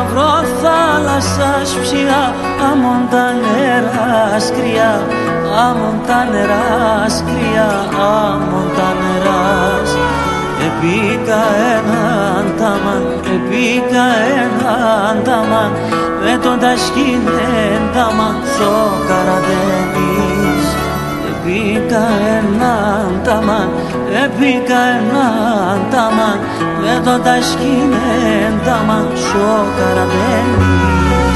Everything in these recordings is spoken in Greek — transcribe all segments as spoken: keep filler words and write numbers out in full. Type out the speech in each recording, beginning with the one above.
μαύρο θάλασσας ψηλά, άμμον τα νερά σκριά, άμμον τα νερά σκριά, άμμον τα νερά. Επίκα έναν ταμάν, επίκα έναν ταμάν, με τον τασκήνεν ταμάν θω καραδένης. Επίκα έναν ταμάν, επίκα έναν ταμάν, με τον τασκήνεν ταμάν θω καραδένης.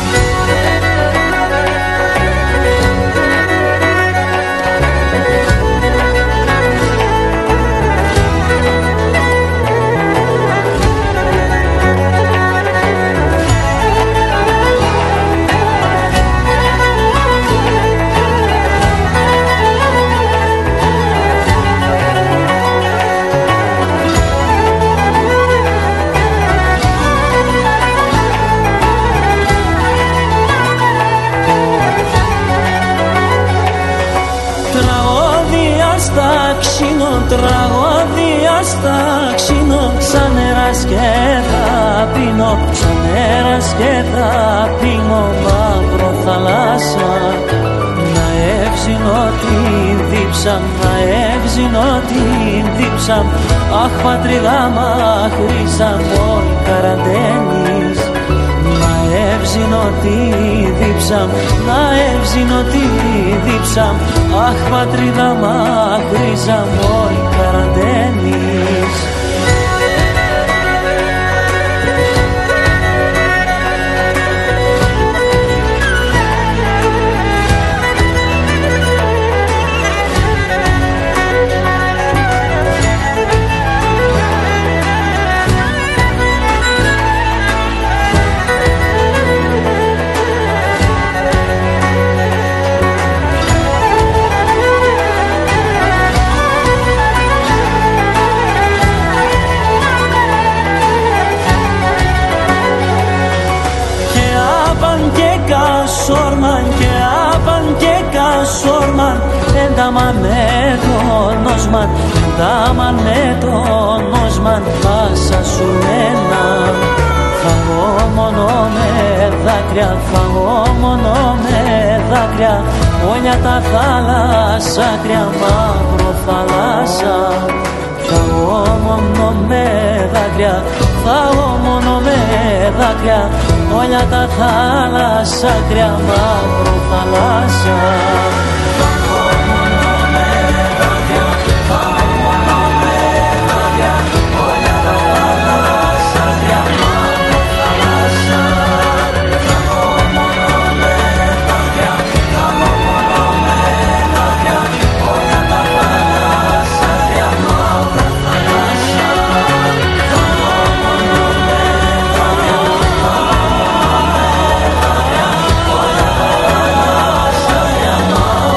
Τραγωδία στα ξύνω, σαν νεράς και θα πίνω, σαν νεράς και θα πίνω, μαύρο θαλάσσα. Να εύζηνω την δίψα, να εύζηνω την δίψα, αχ πατρίδα μακρύζα μόλι καραντένης. Να εύζηνω τη δίψα, να εύζηνω τη δίψα, αχ πατρίδα μακρύζα μόλι καραντένης. Σόρμαν και άπαν και κασόρμαν, ένταμαν με τον νόσμαν, ένταμαν με τον νόσμαν, πάσα σου μένα. Φαγώ μόνο με δάκρυα, φαγώ μόνο με δάκρυα, όλια τα θάλασσα κρύα, μαύρο θάλασσα. Φαγώ μόνο με δάκρυα, φαγώ μόνο με δάκρυα, όλια τα θάλασσα κρύα, μαύρο θάλασσα. Φαγώ μόνο με δάκρυα, φαγώ μόνο με δάκρυα, όλια τα θάλασσα κρύα, μαύρο θάλασσα. Φαγώ μόνο με δάκρυα, φαγώ μόνο με δάκρυα, όλια τα θάλασσα κρύα, μαύρο θάλασσα. Φαγώ μόνο με δάκρυα, φαγώ μόνο με δάκρυα, όλια τα θάλασσα κρύα, μαύρο θάλασσα.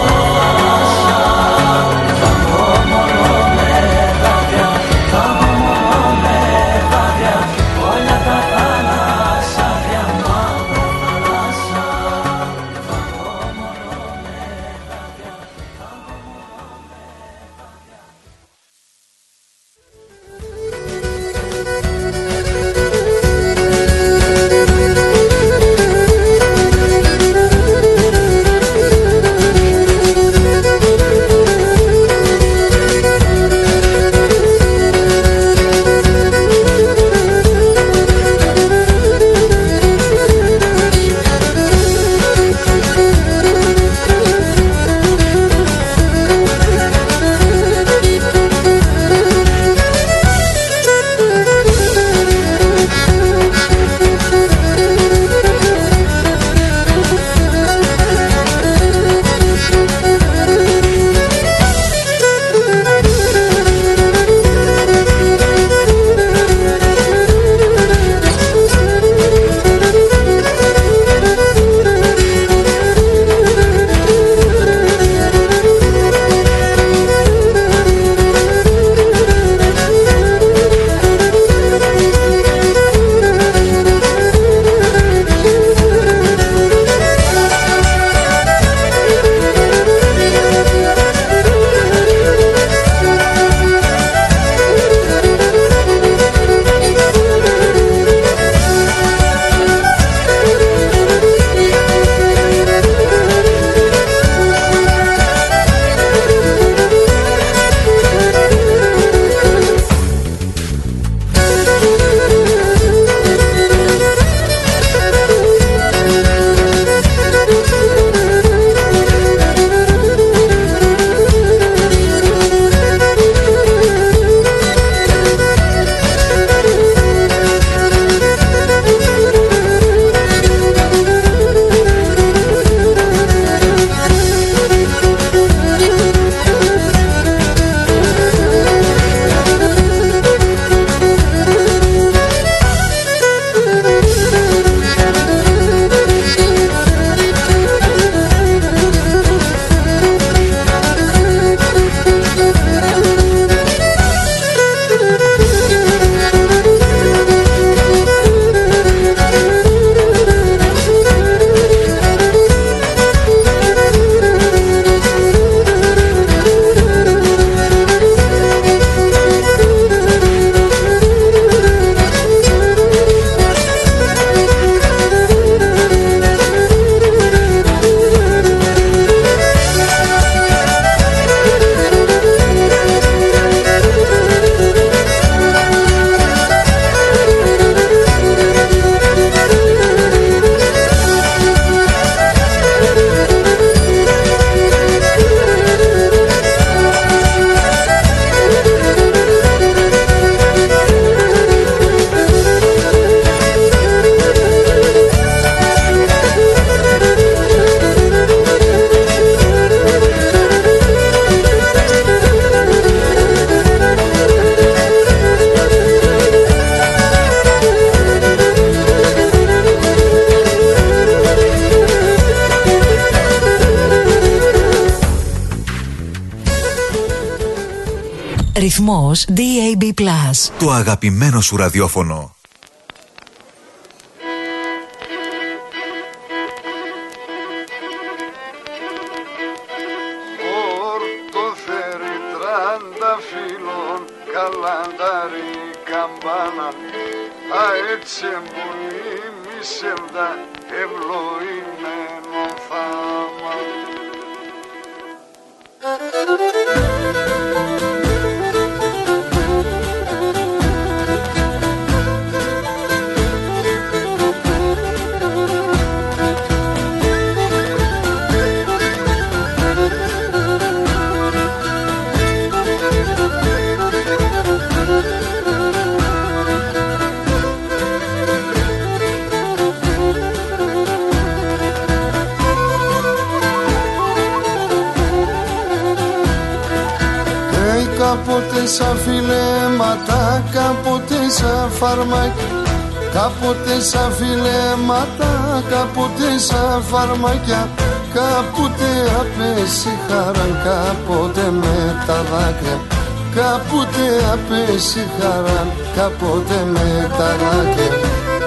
Ρυθμός ντι έι μπι πλας. Το αγαπημένο σου ραδιόφωνο. Πορτοφέρι τρανταφύλων, καλαντάρι καμπάνα, α έτσι εμπολή μη σεβδά, ευλοημένο θάμα. Κάποτε σαν φιλέματα, κάποτε σαν φαρμάκια, κάποτε σαν φιλέματα, κάποτε σαν φαρμάκια, κάποτε απέσυχαραν, κάποτε με τα δάκρυα, κάποτε απέσυχαραν, κάποτε με τα δάκρυα.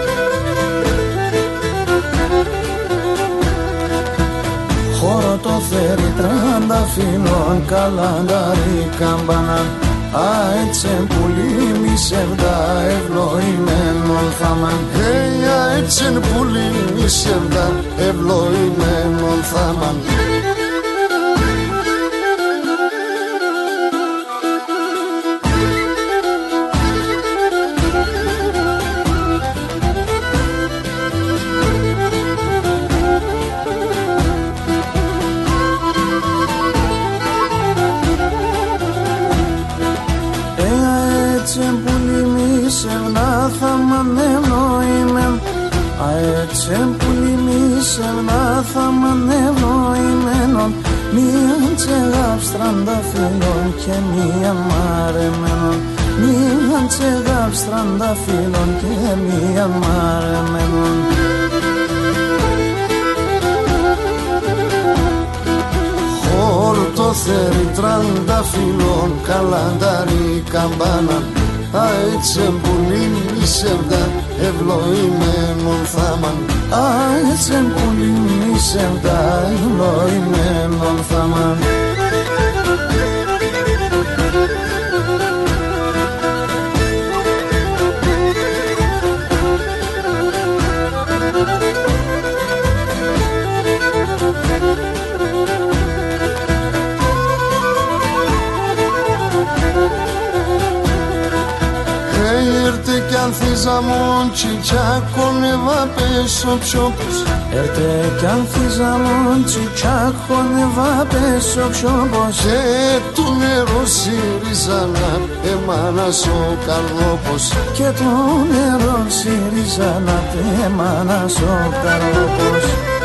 Χώρο το θέρι τρανταφύλων, καλαντάρι καμπάνα, α έτσι πουλί μη σεβδά, ευλοημένον θάμαν. Hey, α έτσι πουλί μη σεβδά, ευλοημένον θάμαν. Μίαν τσεγάπ τρανταφύλων και μίαν μαρεμένων, μίαν τσεγάπ τρανταφύλων και μίαν μαρεμένων. Χόρτο θέρι τρανταφύλων, καλαντάρι καμπάνα, α έτσι πουλί μη σεβδά, ευλοημένον θάμαν. Α έτσι πουλί μη σεβδά, ευλοημένον θάμαν. Έρτε κι ανθίζα μον τσιτσάκονεβα πέσω ψόπος. Έρτε κι ανθίζα μον τσιτσάκονεβα πέσω ψόπος. Και το νερό σύριζανα εμάνας ο καρδόπος. Και το νερό σύριζανα εμάνας ο καρδόπος.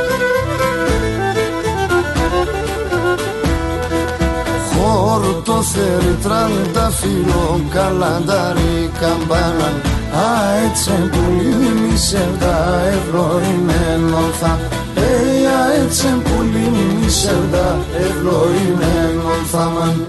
Χόρτο θέρι τρανταφύλων, καλαντάρι καμπάνα, α έτσι πουλί μη σεβδά, ευλοημένον θα. Ε, α έτσι πουλί μη σεβδά, ευλοημένον θάμαν.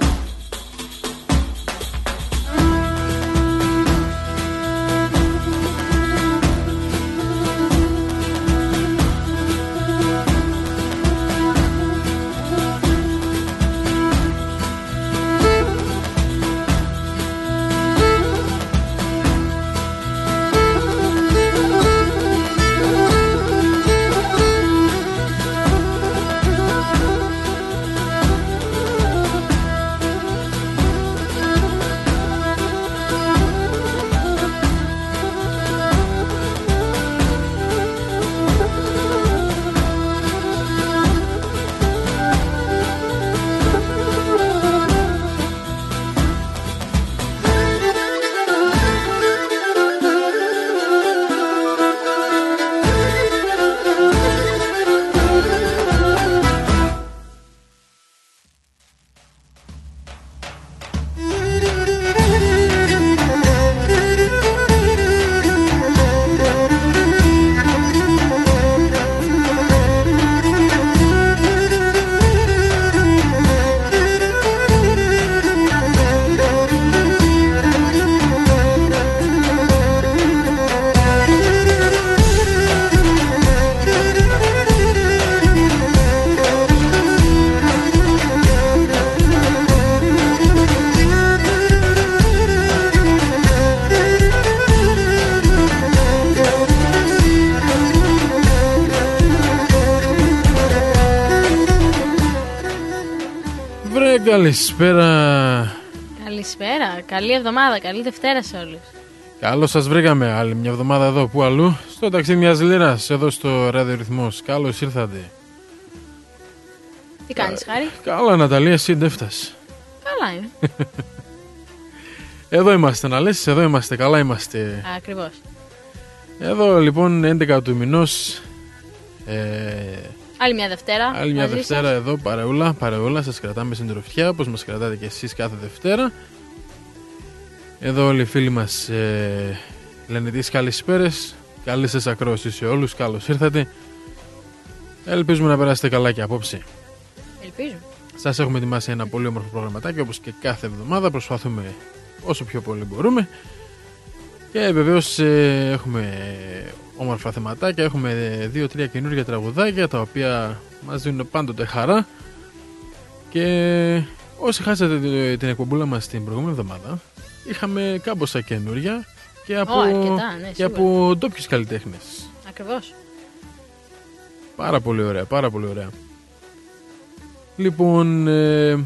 Βρε, καλησπέρα. Καλησπέρα, καλή εβδομάδα, καλή Δευτέρα σε όλους. Καλώς σας βρήκαμε άλλη μια εβδομάδα εδώ, πού αλλού? Στο ταξίδι μιας λίρας, εδώ στο ραδιορυθμός. Καλώς ήρθατε. Τι κάνεις, Χάρη? Καλά, Ναταλία, εσύ δεν φτάσεις. Καλά είμαι. Εδώ είμαστε, να λες, εδώ είμαστε, καλά είμαστε. Ακριβώς. Εδώ λοιπόν έντεκα του μηνός. ε, Άλλη μια Δευτέρα. Άλλη μια μαζί Δευτέρα σας. εδώ, παρεούλα, παρεούλα, σας κρατάμε συντροφιά, όπως μας κρατάτε και εσείς κάθε Δευτέρα. Εδώ όλοι οι φίλοι μας ε, λένε τις καλησπέρες. Καλή σας ακρόαση σε όλους, καλώς ήρθατε. Ελπίζουμε να περάσετε καλά και απόψε. Ελπίζω. Σας έχουμε ετοιμάσει ένα πολύ όμορφο προγραμματάκι, όπως και κάθε εβδομάδα. Προσπαθούμε όσο πιο πολύ μπορούμε. Και βεβαίως ε, έχουμε όμορφα θεματάκια. Έχουμε δύο-τρία καινούργια τραγουδάκια, τα οποία μας δίνουν πάντοτε χαρά. Και όσοι χάσατε την εκπομπούλα μας την προηγούμενη εβδομάδα, είχαμε κάμποσα καινούργια και από, Ω, αρκετά, ναι, και από ντόπιους καλλιτέχνες. Ακριβώς. Πάρα πολύ ωραία, πάρα πολύ ωραία. Λοιπόν, ε,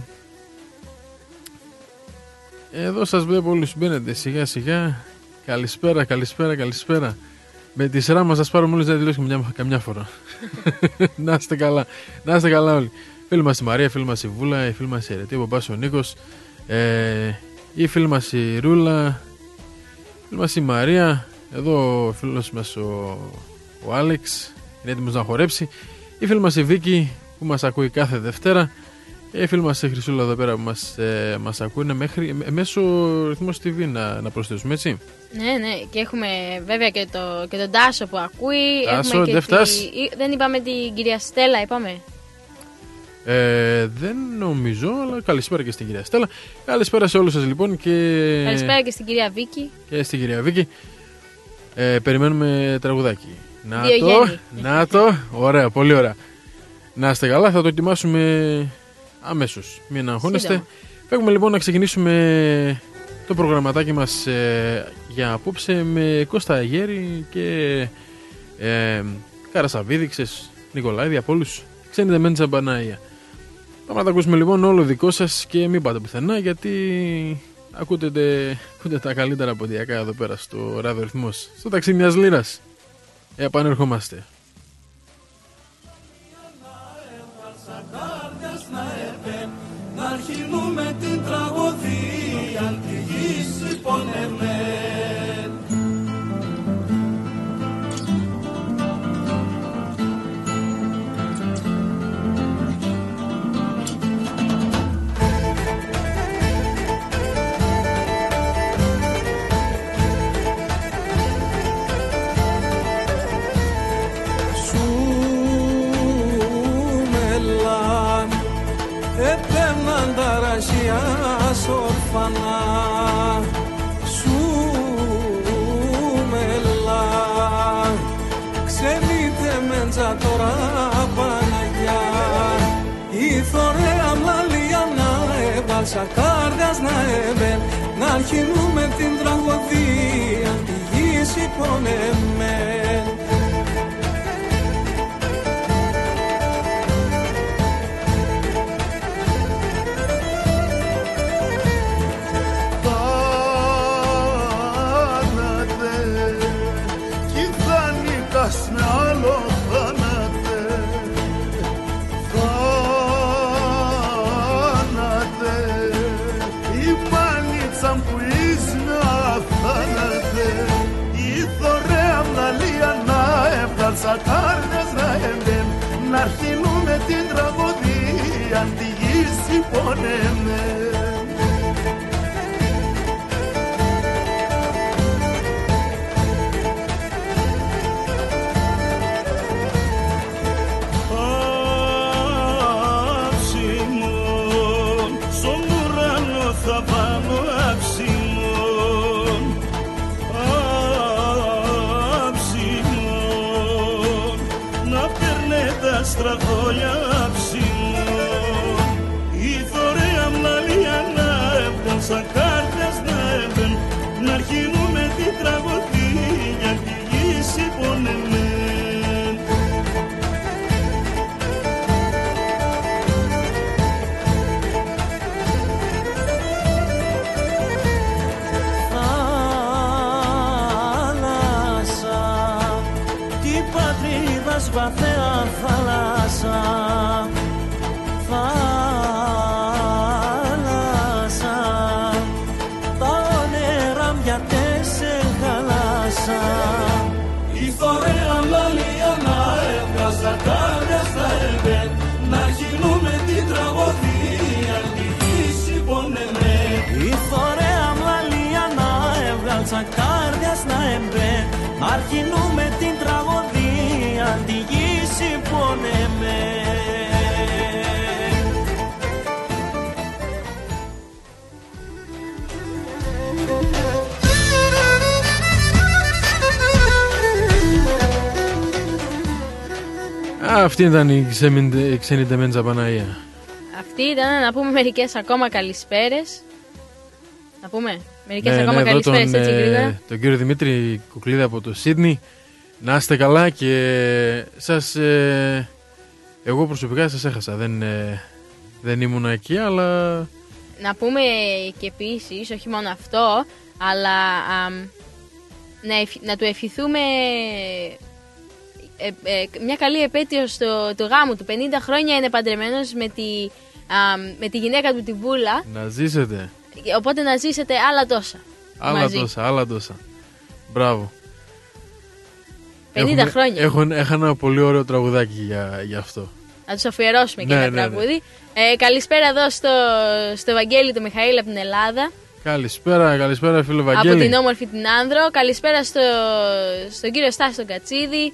εδώ σας βλέπω όλους μπαίνετε σιγά σιγά. Καλησπέρα, καλησπέρα, καλησπέρα. Με τη σειρά μας σας πάρω μόλις να δηλώσουμε καμιά, καμιά φορά. Να είστε καλά, να είστε καλά όλοι. Φίλοι μας η Μαρία, φίλοι μας η Βούλα, η φίλη μας η Ερετή, ο Μπαμπάς ο Νίκος, ε, η φίλη μας η Ρούλα, η φίλη μας η Μαρία, εδώ ο φίλος μας ο, ο Άλεξ, είναι έτοιμος να χορέψει, η φίλη μας η Βίκη που μας ακούει κάθε Δευτέρα, και η φίλη μας η Χρυσούλα εδώ πέρα που μας, ε, μας ακούνε μέχρι, μέσω Ρυθμός τι βι να, να προσθέσουμε, έτσι. Ναι, ναι, και έχουμε βέβαια και, το, και τον Τάσο που ακούει. Τάσο, έχουμε και δεν τη... φτάσει. Δεν είπαμε την κυρία Στέλλα, είπαμε. Ε, δεν νομίζω, αλλά καλησπέρα και στην κυρία Στέλλα. Καλησπέρα σε όλους σας λοιπόν και... Καλησπέρα και στην κυρία Βίκη. Και στην κυρία Βίκη. ε, Περιμένουμε τραγουδάκι. Να Δύο το, γέννη. να το, ωραία, πολύ ωραία. Να είστε καλά, θα το ετοιμάσουμε αμέσως. Μην αγχώνεστε. Σύντομα. Φεύγουμε λοιπόν να ξεκινήσουμε το προγραμματάκι μας ε, για απόψε με Κώστα Αγέρη και ε, Καρασαβίδη, ξέρεις, Νικολάηδη, από όλους. Ξένη Μέντσα Μπανάια. Πάμε να τα ακούσουμε λοιπόν όλο δικό σας και μην πάτε πουθενά, γιατί ακούτε, ακούτε τα καλύτερα ποντιακά εδώ πέρα στο ραδιορυθμός. Στο ταξίδι μιας λίρας. Ε, επανερχόμαστε. Να αρχινούμε την τραγωδία τη γης πονεμένη. Ορφανά σου μελά, ξενείτε μέντζα τώρα Παναγιά, η θωρέα μλαλία να έβαλσα κάρδιας να έβεν, να αρχινούμε την τραγωδία τη γης υπονεμένη. Με άλλο θάνατε, θάνατε, η μάνιτσα που ήσουν αθάνατε, η θωρέα μναλία να έβγαλσα κάρνες να εμπεν, να αρχινούμε την τραγωδία τη γης υπονεμένη. Στραγόλια ψημών, η θωρέα μλαλία να έβγαλσα κάρτες να έμπεν, να αρχινούμε την τραγωδία τη γης υπονεμένη. φορέα μλαλία να έβγαζα κάρια στα εμπέ, να γινούμε την τραγωδία τη φύση πονεμέ. Η φορέα μλαλία να έβγαζα κάρια στα εμπέ, να γινούμε την τραγωδία τη γύση πονεμέ. Αυτή ήταν η ξένη τεμέντζα Παναία. Αυτή ήταν, να πούμε μερικές ακόμα καλησπέρες. Να πούμε μερικές ναι, ακόμα ναι, καλησπέρες τον, έτσι γρήγορα. Τον κύριο Δημήτρη Κουκλίδα από το Σίδνη. Να είστε καλά και σας... Ε, εγώ προσωπικά σας έχασα. Δεν, ε, δεν ήμουν εκεί, αλλά... Να πούμε και επίσης, όχι μόνο αυτό, αλλά α, να, ευχ, να του ευχηθούμε ε, ε, μια καλή επέτειο στο το γάμο του. πενήντα χρόνια είναι παντρεμένος με τη, α, με τη γυναίκα του τη Βούλα. Να ζήσετε. Οπότε να ζήσετε άλλα τόσα. Άλλα μαζί. τόσα, άλλα τόσα. Μπράβο. πενήντα Έχουμε, χρόνια. Έχουν, έχω ένα πολύ ωραίο τραγουδάκι για, για αυτό. Να τους αφιερώσουμε και ναι, ένα ναι, τραγούδι. Ναι. Ε, καλησπέρα εδώ στο, στο Βαγγέλη του Μιχαήλ από την Ελλάδα. Καλησπέρα, καλησπέρα φίλε Βαγγέλη. Από την όμορφη την Άνδρο. Καλησπέρα στο, στον κύριο Στάση τον Κατσίδη.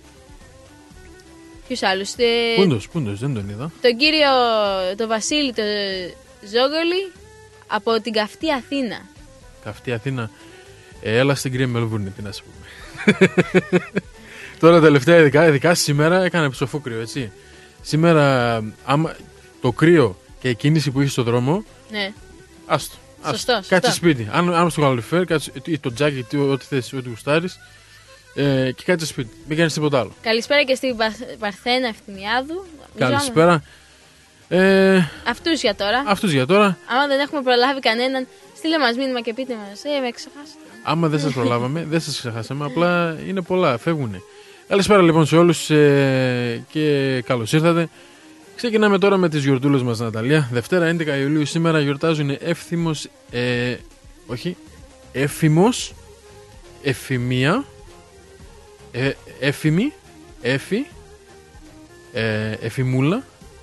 Ποιους άλλους? Πούντος, πούντος, δεν τον είδα. Τον κύριο τον Βασίλη τον Ζόγολη από την καυτή Αθήνα. Καυτή Αθήνα. Ε, έλα στην κρύα Μελβούρνη, τι να σου πούμε. Τώρα τελευταία ειδικά, ειδικά σήμερα έκανε ψοφούκριο, έτσι. Σήμερα άμα, το κρύο και η κίνηση που είχε στο δρόμο. Ναι. Άστο. Σωστό, σωστό. Κάτσε σπίτι. Αν, αν στο καλοριφέρ, κάτσε ή το τζάκι, ό,τι θες, ό,τι γουστάρεις. Ε, και κάτσε σπίτι. Μην κάνεις τίποτα άλλο. Καλησπέρα και στην Παρθένα Ευθυμιάδου. Καλησπέρα. Ε, αυτούς για τώρα. Αυτούς για τώρα. Άμα δεν έχουμε προλάβει κανέναν, στείλε μας μήνυμα και πείτε μας. Ε, με ξεχάσετε. Άμα δεν σας προλάβαμε, δεν σας ξεχάσαμε. Απλά είναι πολλά, φεύγουνε. Καλησπέρα λοιπόν σε όλους ε, και καλώς ήρθατε. Ξεκινάμε τώρα με τις γιορτούλες μας, Ναταλία. Δευτέρα έντεκα Ιουλίου σήμερα γιορτάζουν Εύθυμος, ε, όχι, Έφημος, Εφημία, ε, Έφημη, Έφη, ε, Εφημούλα,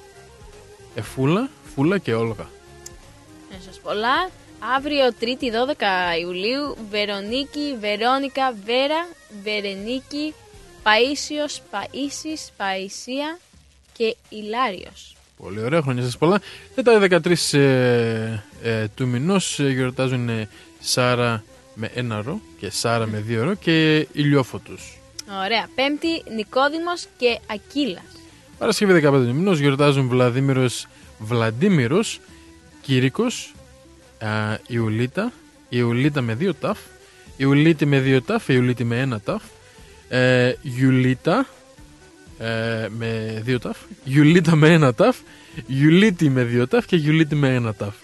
Εφούλα, Φούλα και Όλγα. Να σας πολλά. Αύριο Τρίτη δώδεκα Ιουλίου Βερονίκη, Βερόνικα, Βέρα, Βερενίκη, Παΐσιος, Παΐσης, Παΐσια και Ηλάριος. Πολύ ωραία, χρόνια σας πολλά. Μετά δεκατρείς ε, ε, του μηνός ε, γιορτάζουν ε, Σάρα με ένα ρο και Σάρα με δύο ρο και Ηλιόφωτος. Ωραία. Πέμπτη Νικόδημος και Ακύλας. Παρασκευή δεκαπέντε του μηνός γιορτάζουν Βλαδίμηρος, Βλαντίμηρος, Κήρικος, ε, Ιουλίτα, Ιουλίτα με δύο ταφ, Ιουλίτη με δύο ταφ, Ιουλίτη με ένα ταφ, ε, Ιουλίτα ε, με δύο ταφ, Ιουλίτα με ένα ταφ, Ιουλίτη με δύο ταφ και Ιουλίτη με ένα ταφ.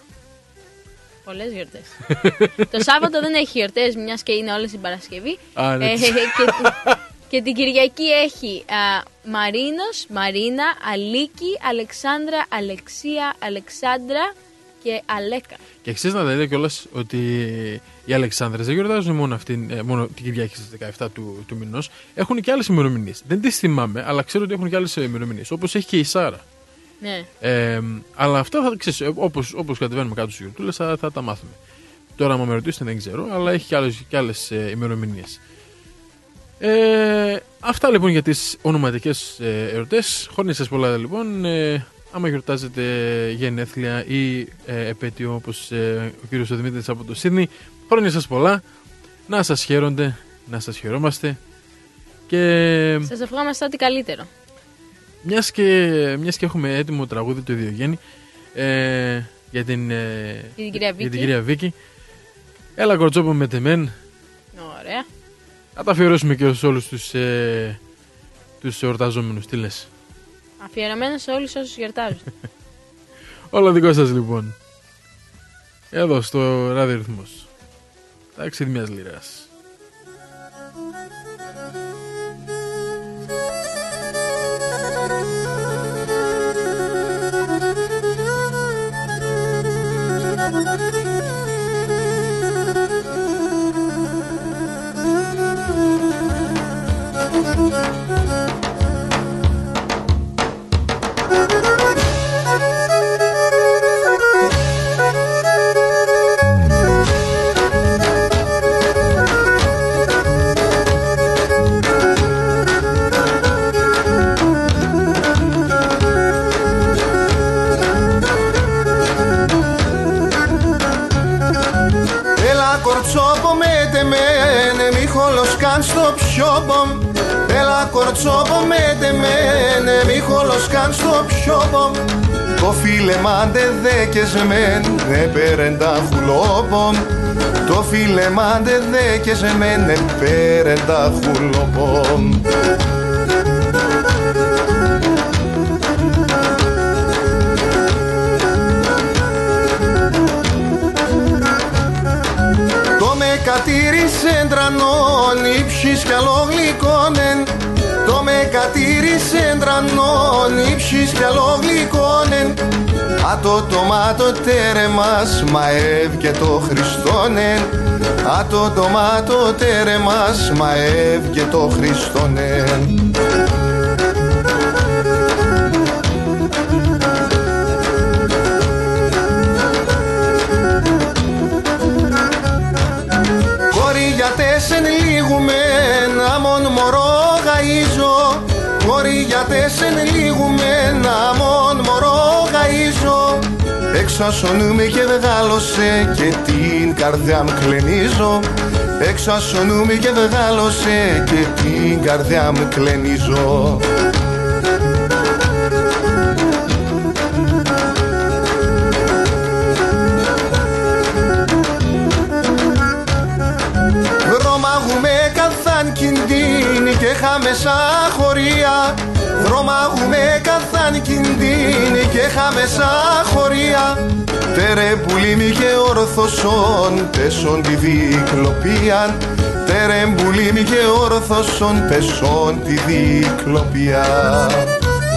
Πολλές γιορτές. Το Σάββατο δεν έχει γιορτές, μιας και είναι όλες την Παρασκευή. Α, ναι. ε, και, και την Κυριακή έχει α, Μαρίνος, Μαρίνα, Αλίκη, Αλεξάνδρα, Αλεξία, Αλεξάνδρα και Αλέκα. Και ξέρεις να τα είδα κιόλας ότι οι Αλεξάνδρες δεν γιορτάζουν μόνο, αυτήν, μόνο την Κυριακή στις δεκαεφτά του, του μηνός. Έχουν και άλλες ημερομηνίες. Δεν τις θυμάμαι, αλλά ξέρω ότι έχουν και άλλες ημερομηνίες. Όπως έχει και η Σάρα. Ναι. Ε, αλλά αυτά θα ξέρεις, όπως, όπως κατεβαίνουμε κάτω στις γιορτούλες θα, θα τα μάθουμε. Τώρα, άμα με ρωτήσετε, δεν ξέρω, αλλά έχει και άλλες, και άλλες ε, ημερομηνίες. Ε, αυτά λοιπόν για τις ονοματικές ε, ερωτές. Χρόνια σας πολλά λοιπόν. Ε, άμα γιορτάζετε γενέθλια ή ε, επέτειο όπως ε, ο κύριος Δημήτρης από το Σίδνη, χρόνια σας πολλά. Να σας χαίρονται, να σας χαιρόμαστε. Και σας ευχόμαστε ό,τι καλύτερο. Μιας και, μιας και έχουμε έτοιμο τραγούδι του Ιδιογέννη ε, για, την, ε, για, την κυρία για την κυρία Βίκη. Έλα κορτσόπο με τεμέν. Ωραία. Να τα αφιερώσουμε και σε όλους τους, ε, τους εορταζόμενους. Τι λες? Αφιερωμένο σε όλους όσους γιορτάζουν. Όλα δικό σας λοιπόν. Εδώ στο ραδιορυθμός. Ταξίδι μιας λίρας. κορτσόπο με τεμένε, μη χολοσκάν στο πιόπομ. Έλα κορτσόπο με τεμένε, μη χολοσκάν στο πιόπομ. Το φίλε μάντε δέκες μεν, ναι πέρεντα χουλόπομ. Το φίλε μάντε δέκες μεν, ναι πέρεντα χουλόπομ. Κατήρισεν τρανόν, ύψης κι αλόγλικόνεν. Το με κατήρισεν τρανόν, ύψης κι αλόγλικόνεν. Α το τομάτο τέρεμας, μαεύ και το Χριστόνεν. Α το τομάτο τέρεμας, μαεύ και το Χριστόνεν. Κοριγιατές εν λίγουμεν, αμον μωρό γαΐζω. Κοριγιατές εν λίγουμεν, αμον μωρό γαΐζω. Εξασωνούμε και βγάλωσε και την καρδιά μου κλενίζω. Εξασωνούμε και βγάλωσε και την καρδιά μου κλενίζω. Δρομάγουμε καθάν κινδύνη και χάμεσα χωρία. Δρομάγουμε καθάν κινδύνη και χάμεσα χωρία. Τερε πουλίμι και ορθωσόν τεσόν τη δικλοπίαν. Τερε πουλίμι και ορθωσόν τεσόν τη δικλοπίαν.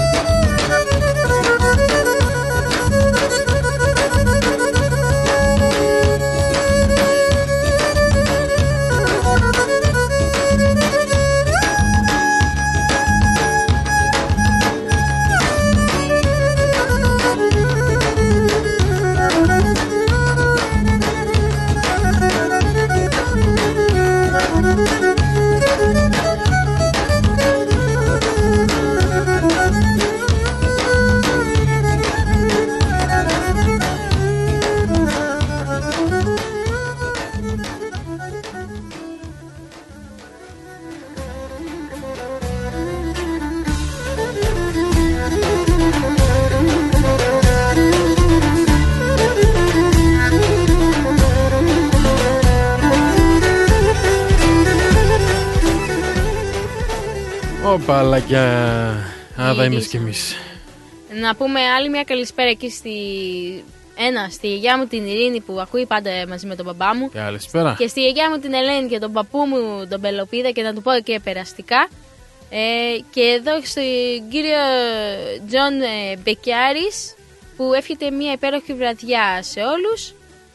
Παλάκια, άδα είμαι κι εμείς. Να πούμε άλλη μια καλησπέρα εκεί στη... Ένα, στη γιαγιά μου την Ειρήνη που ακούει πάντα μαζί με τον μπαμπά μου. Καλησπέρα. Και στη γιαγιά μου την Ελένη και τον παππού μου τον Πελοπίδα και να του πω και περαστικά. Ε, και εδώ στον κύριο Τζον ε, Μπεκιάρης που εύχεται μια υπέροχη βραδιά σε όλους.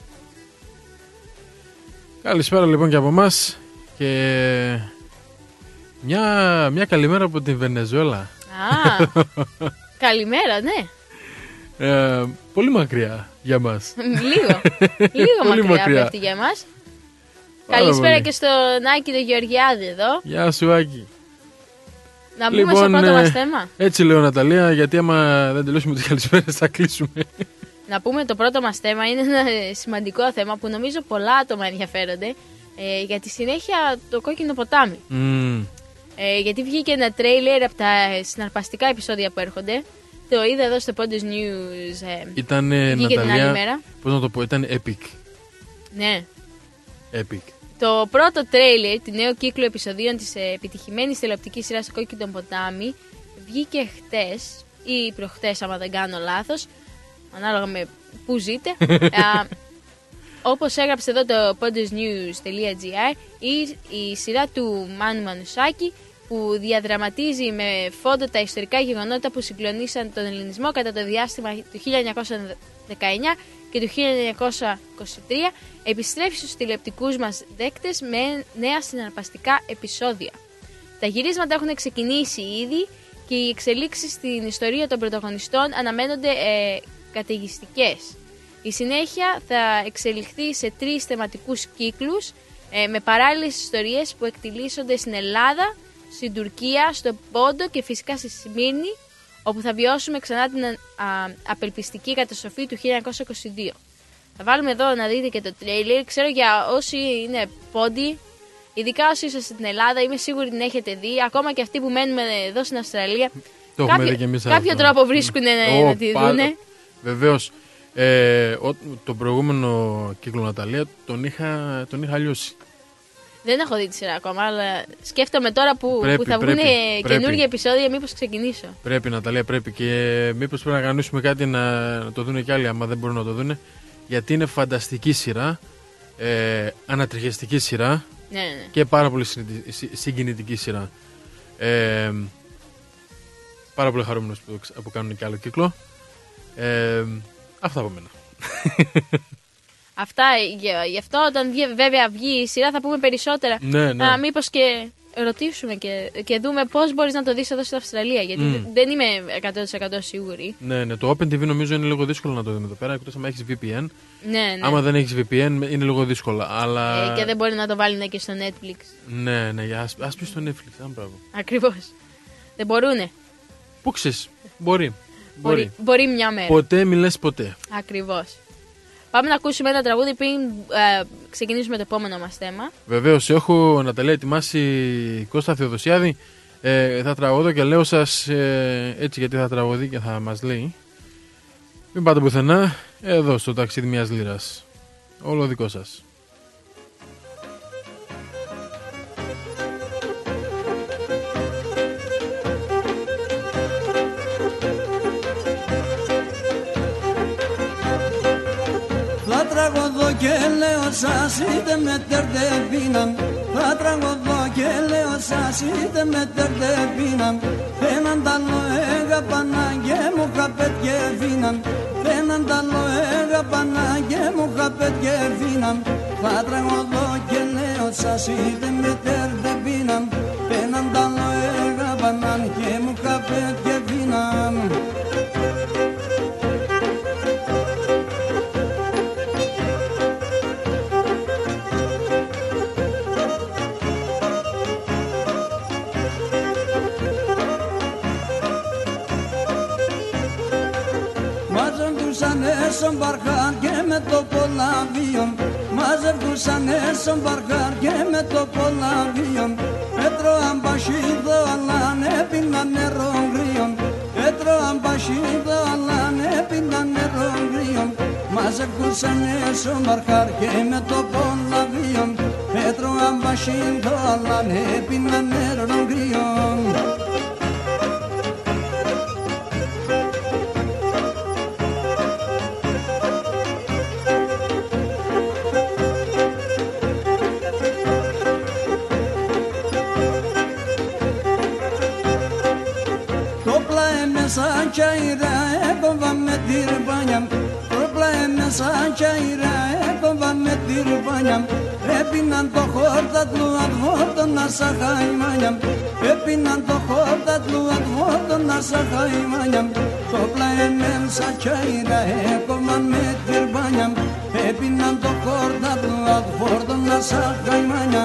Καλησπέρα λοιπόν και από εμάς και μια, μια καλημέρα από την Βενεζουέλα. Α, καλημέρα, ναι. Ε, πολύ μακριά για μας. Λίγο, λίγο μακριά, μακριά πέφτει για μας. Πάρα καλησπέρα πολύ. Και στον Άκη τον Γεωργιάδη εδώ. Γεια σου Άκη. Να πούμε λοιπόν, στο πρώτο μας θέμα. Έτσι λέω Ναταλία, γιατί άμα δεν τελειώσουμε τις καλησπέρες θα κλείσουμε. Να πούμε το πρώτο μας θέμα είναι ένα σημαντικό θέμα που νομίζω πολλά άτομα ενδιαφέρονται. Ε, για τη συνέχεια το κόκκινο ποτάμι. Mm. Ε, γιατί βγήκε ένα τρέιλερ από τα συναρπαστικά επεισόδια που έρχονται. Το είδα εδώ στο Pondus News. Ε, ήταν Ναταλία, πώς να το πω, ήταν epic. Ναι. Epic. Το πρώτο τρέιλερ του νέου κύκλου επεισοδίων της επιτυχημένης τηλεοπτικής σειράς Το Κόκκινο Ποτάμι βγήκε χτες ή προχτές, άμα δεν κάνω λάθος, ανάλογα με που ζείτε. Α, όπως έγραψε εδώ το pondusnews.gr, η, η σειρά του Μάνου Μανουσάκη που διαδραματίζει με φόντο τα ιστορικά γεγονότα που συγκλονίσαν τον ελληνισμό κατά το διάστημα του χίλια εννιακόσια δεκαεννιά και του χίλια εννιακόσια είκοσι τρία, επιστρέφει στους τηλεοπτικούς μας δέκτες με νέα συναρπαστικά επεισόδια. Τα γυρίσματα έχουν ξεκινήσει ήδη και οι εξελίξεις στην ιστορία των πρωταγωνιστών αναμένονται ε, καταιγιστικές. Η συνέχεια θα εξελιχθεί σε τρεις θεματικούς κύκλους ε, με παράλληλες ιστορίες που εκτιλήσονται στην Ελλάδα, στην Τουρκία, στο Πόντο και φυσικά στη Σμύρνη, όπου θα βιώσουμε ξανά την α, απελπιστική καταστροφή του χίλια εννιακόσια είκοσι δύο. Θα βάλουμε εδώ να δείτε και το τρέιλερ. Ξέρω για όσοι είναι πόντι, ειδικά όσοι είσαστε στην Ελλάδα, είμαι σίγουρη την έχετε δει. Ακόμα και αυτοί που μένουμε εδώ στην Αυστραλία. Το κάποιο, έχουμε δει και εμείς κάποιο αυτό. τρόπο βρίσκουν να, να τη δούνε. Βεβαίως. Ε, τον προηγούμενο κύκλο Ναταλία τον είχα, τον είχα λιώσει. Δεν έχω δει τη σειρά ακόμα, αλλά σκέφτομαι τώρα που, πρέπει, που θα πρέπει, βγουν πρέπει. καινούργια επεισόδια, μήπως ξεκινήσω. Πρέπει, Ναταλία, πρέπει. Και μήπως πρέπει να κανονίσουμε κάτι να, να το δουν κι άλλοι, άμα δεν μπορούν να το δουν. Γιατί είναι φανταστική σειρά, ε, ανατριχιαστική σειρά Ναι, ναι, ναι. και πάρα πολύ συγκινητική σειρά. Ε, πάρα πολύ χαρούμενος που, που κάνουν και άλλο κύκλο. Ε, αυτά από μένα. Αυτά, γι' αυτό όταν βγει, βέβαια βγει η σειρά θα πούμε περισσότερα. Ναι, ναι. Α, μήπως και ρωτήσουμε και, και δούμε πώς μπορείς να το δεις εδώ στην Αυστραλία. Γιατί Mm. δεν είμαι εκατό τοις εκατό σίγουρη. Ναι, ναι, το Open τι βι νομίζω είναι λίγο δύσκολο να το δούμε εδώ πέρα, εκτός αν έχεις βι πι εν. Ναι, ναι. Άμα δεν έχεις βι πι εν είναι λίγο δύσκολο. Αλλά... Ε, και δεν μπορεί να το βάλουν και στο Netflix. Ναι, ναι, ας, ας πει στο Netflix, αν μπράβο. Ακριβώς. Δεν μπορούνε. Πού ξέρεις, μπορεί. Μπορεί. μπορεί. Μπορεί μια μέρα. Ποτέ μη λες ποτέ. Ακριβώς. Πάμε να ακούσουμε ένα τραγούδι πριν ε, ξεκινήσουμε το επόμενο μας θέμα. Βεβαίως, έχω Ναταλία ετοιμάσει Κώστα Θεοδοσιάδη. Ε, θα τραγουδώ και λέω σας ε, έτσι γιατί θα τραγουδεί και θα μας λέει. Μην πάτε πουθενά, εδώ στο ταξίδι μιας λίρας. Όλο δικό σας. Θα τραγωδώ και λέω σας είτε με τερτεπίναν. Θα τραγωδώ και λέω σας είτε με τερτεπίναν. Έναν ταλό έγαπανα και μου χαπέτ και φίναν. Έναν ταλό έγαπανα και μου χαπέτ και φίναν. Θα τραγωδώ και λέω σας είτε με τερτεπίναν. Έναν ταλό έγαπανα και μου χαπέτ και φίναν. Στον Μπαρχάν και με το Πολαβίον. Μαζεύκουσανε στον Μπαρχάν και με το Πολαβίον. Έτρωαν πασίδο αλλά έπιναν νερό γρίον. Έτρωαν πασίδο αλλά έπιναν νερό γρίον. Μαζεύκουσανε στον Μπαρχάν και με το Πολαβίον. Έτρωαν πασίδο αλλά έπιναν νερό γρίον. Σαν τσάιρα έκοβα με τη ρπάνια. Πρόπλα σαν τσάιρα έκοβα με τη ρπάνια. Έπιναν το χόρτα του αδβότο να σαχαϊμάνια. Έπιναν το χόρτα του αδβότο να σαχαϊμάνια. Πρόπλα σαν τσάιρα έκοβα με τη ρπάνια. Έπιναν το χόρτα του αδβότο να σαχαϊμάνια.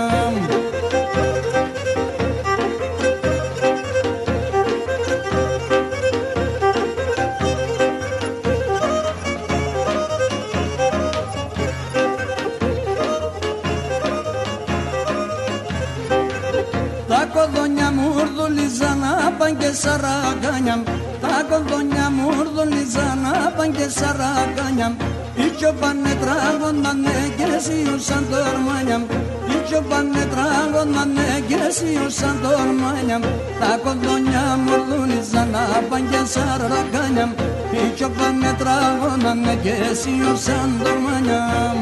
κοδόνια μου ουρδουλίζαν απαν και σαρακάνια. Τα κοδόνια μου ουρδουλίζαν απαν και σαρακάνια. Ήτσο πάνε τραγωνανε και σιούσαν το ορμάνια. Ήτσο πάνε τραγωνανε και σιούσαν το ορμάνια. Τα κοδόνια μου ουρδουλίζαν απαν και σαρακάνια. Ήτσο πάνε τραγωνανε και σιούσαν το ορμάνια.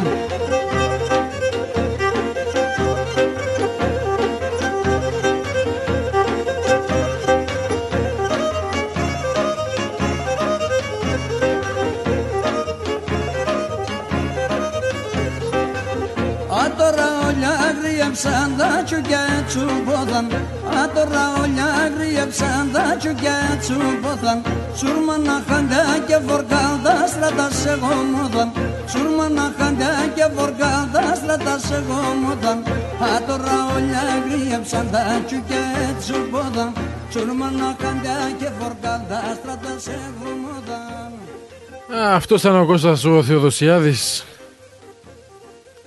Αγρίεψαν τα τσουκιά τσουμποθαν. Α τώρα όλοι αγρίεψαν τα τσουκιά τσουμποθαν. Σουρμανα χαντιά και φορκάλτα στρατά σε γομόθαν. Σουρμανα χαντιά και φορκάλτα στρατά σε γομόθαν. Α τώρα όλοι αγρίεψαν τα τσουκιά τσουμποθαν. Σουρμανα χαντιά και φορκάλτα στρατά σε γομόθαν. Αυτός ήταν ο Κώστας ο Θεοδοσιάδης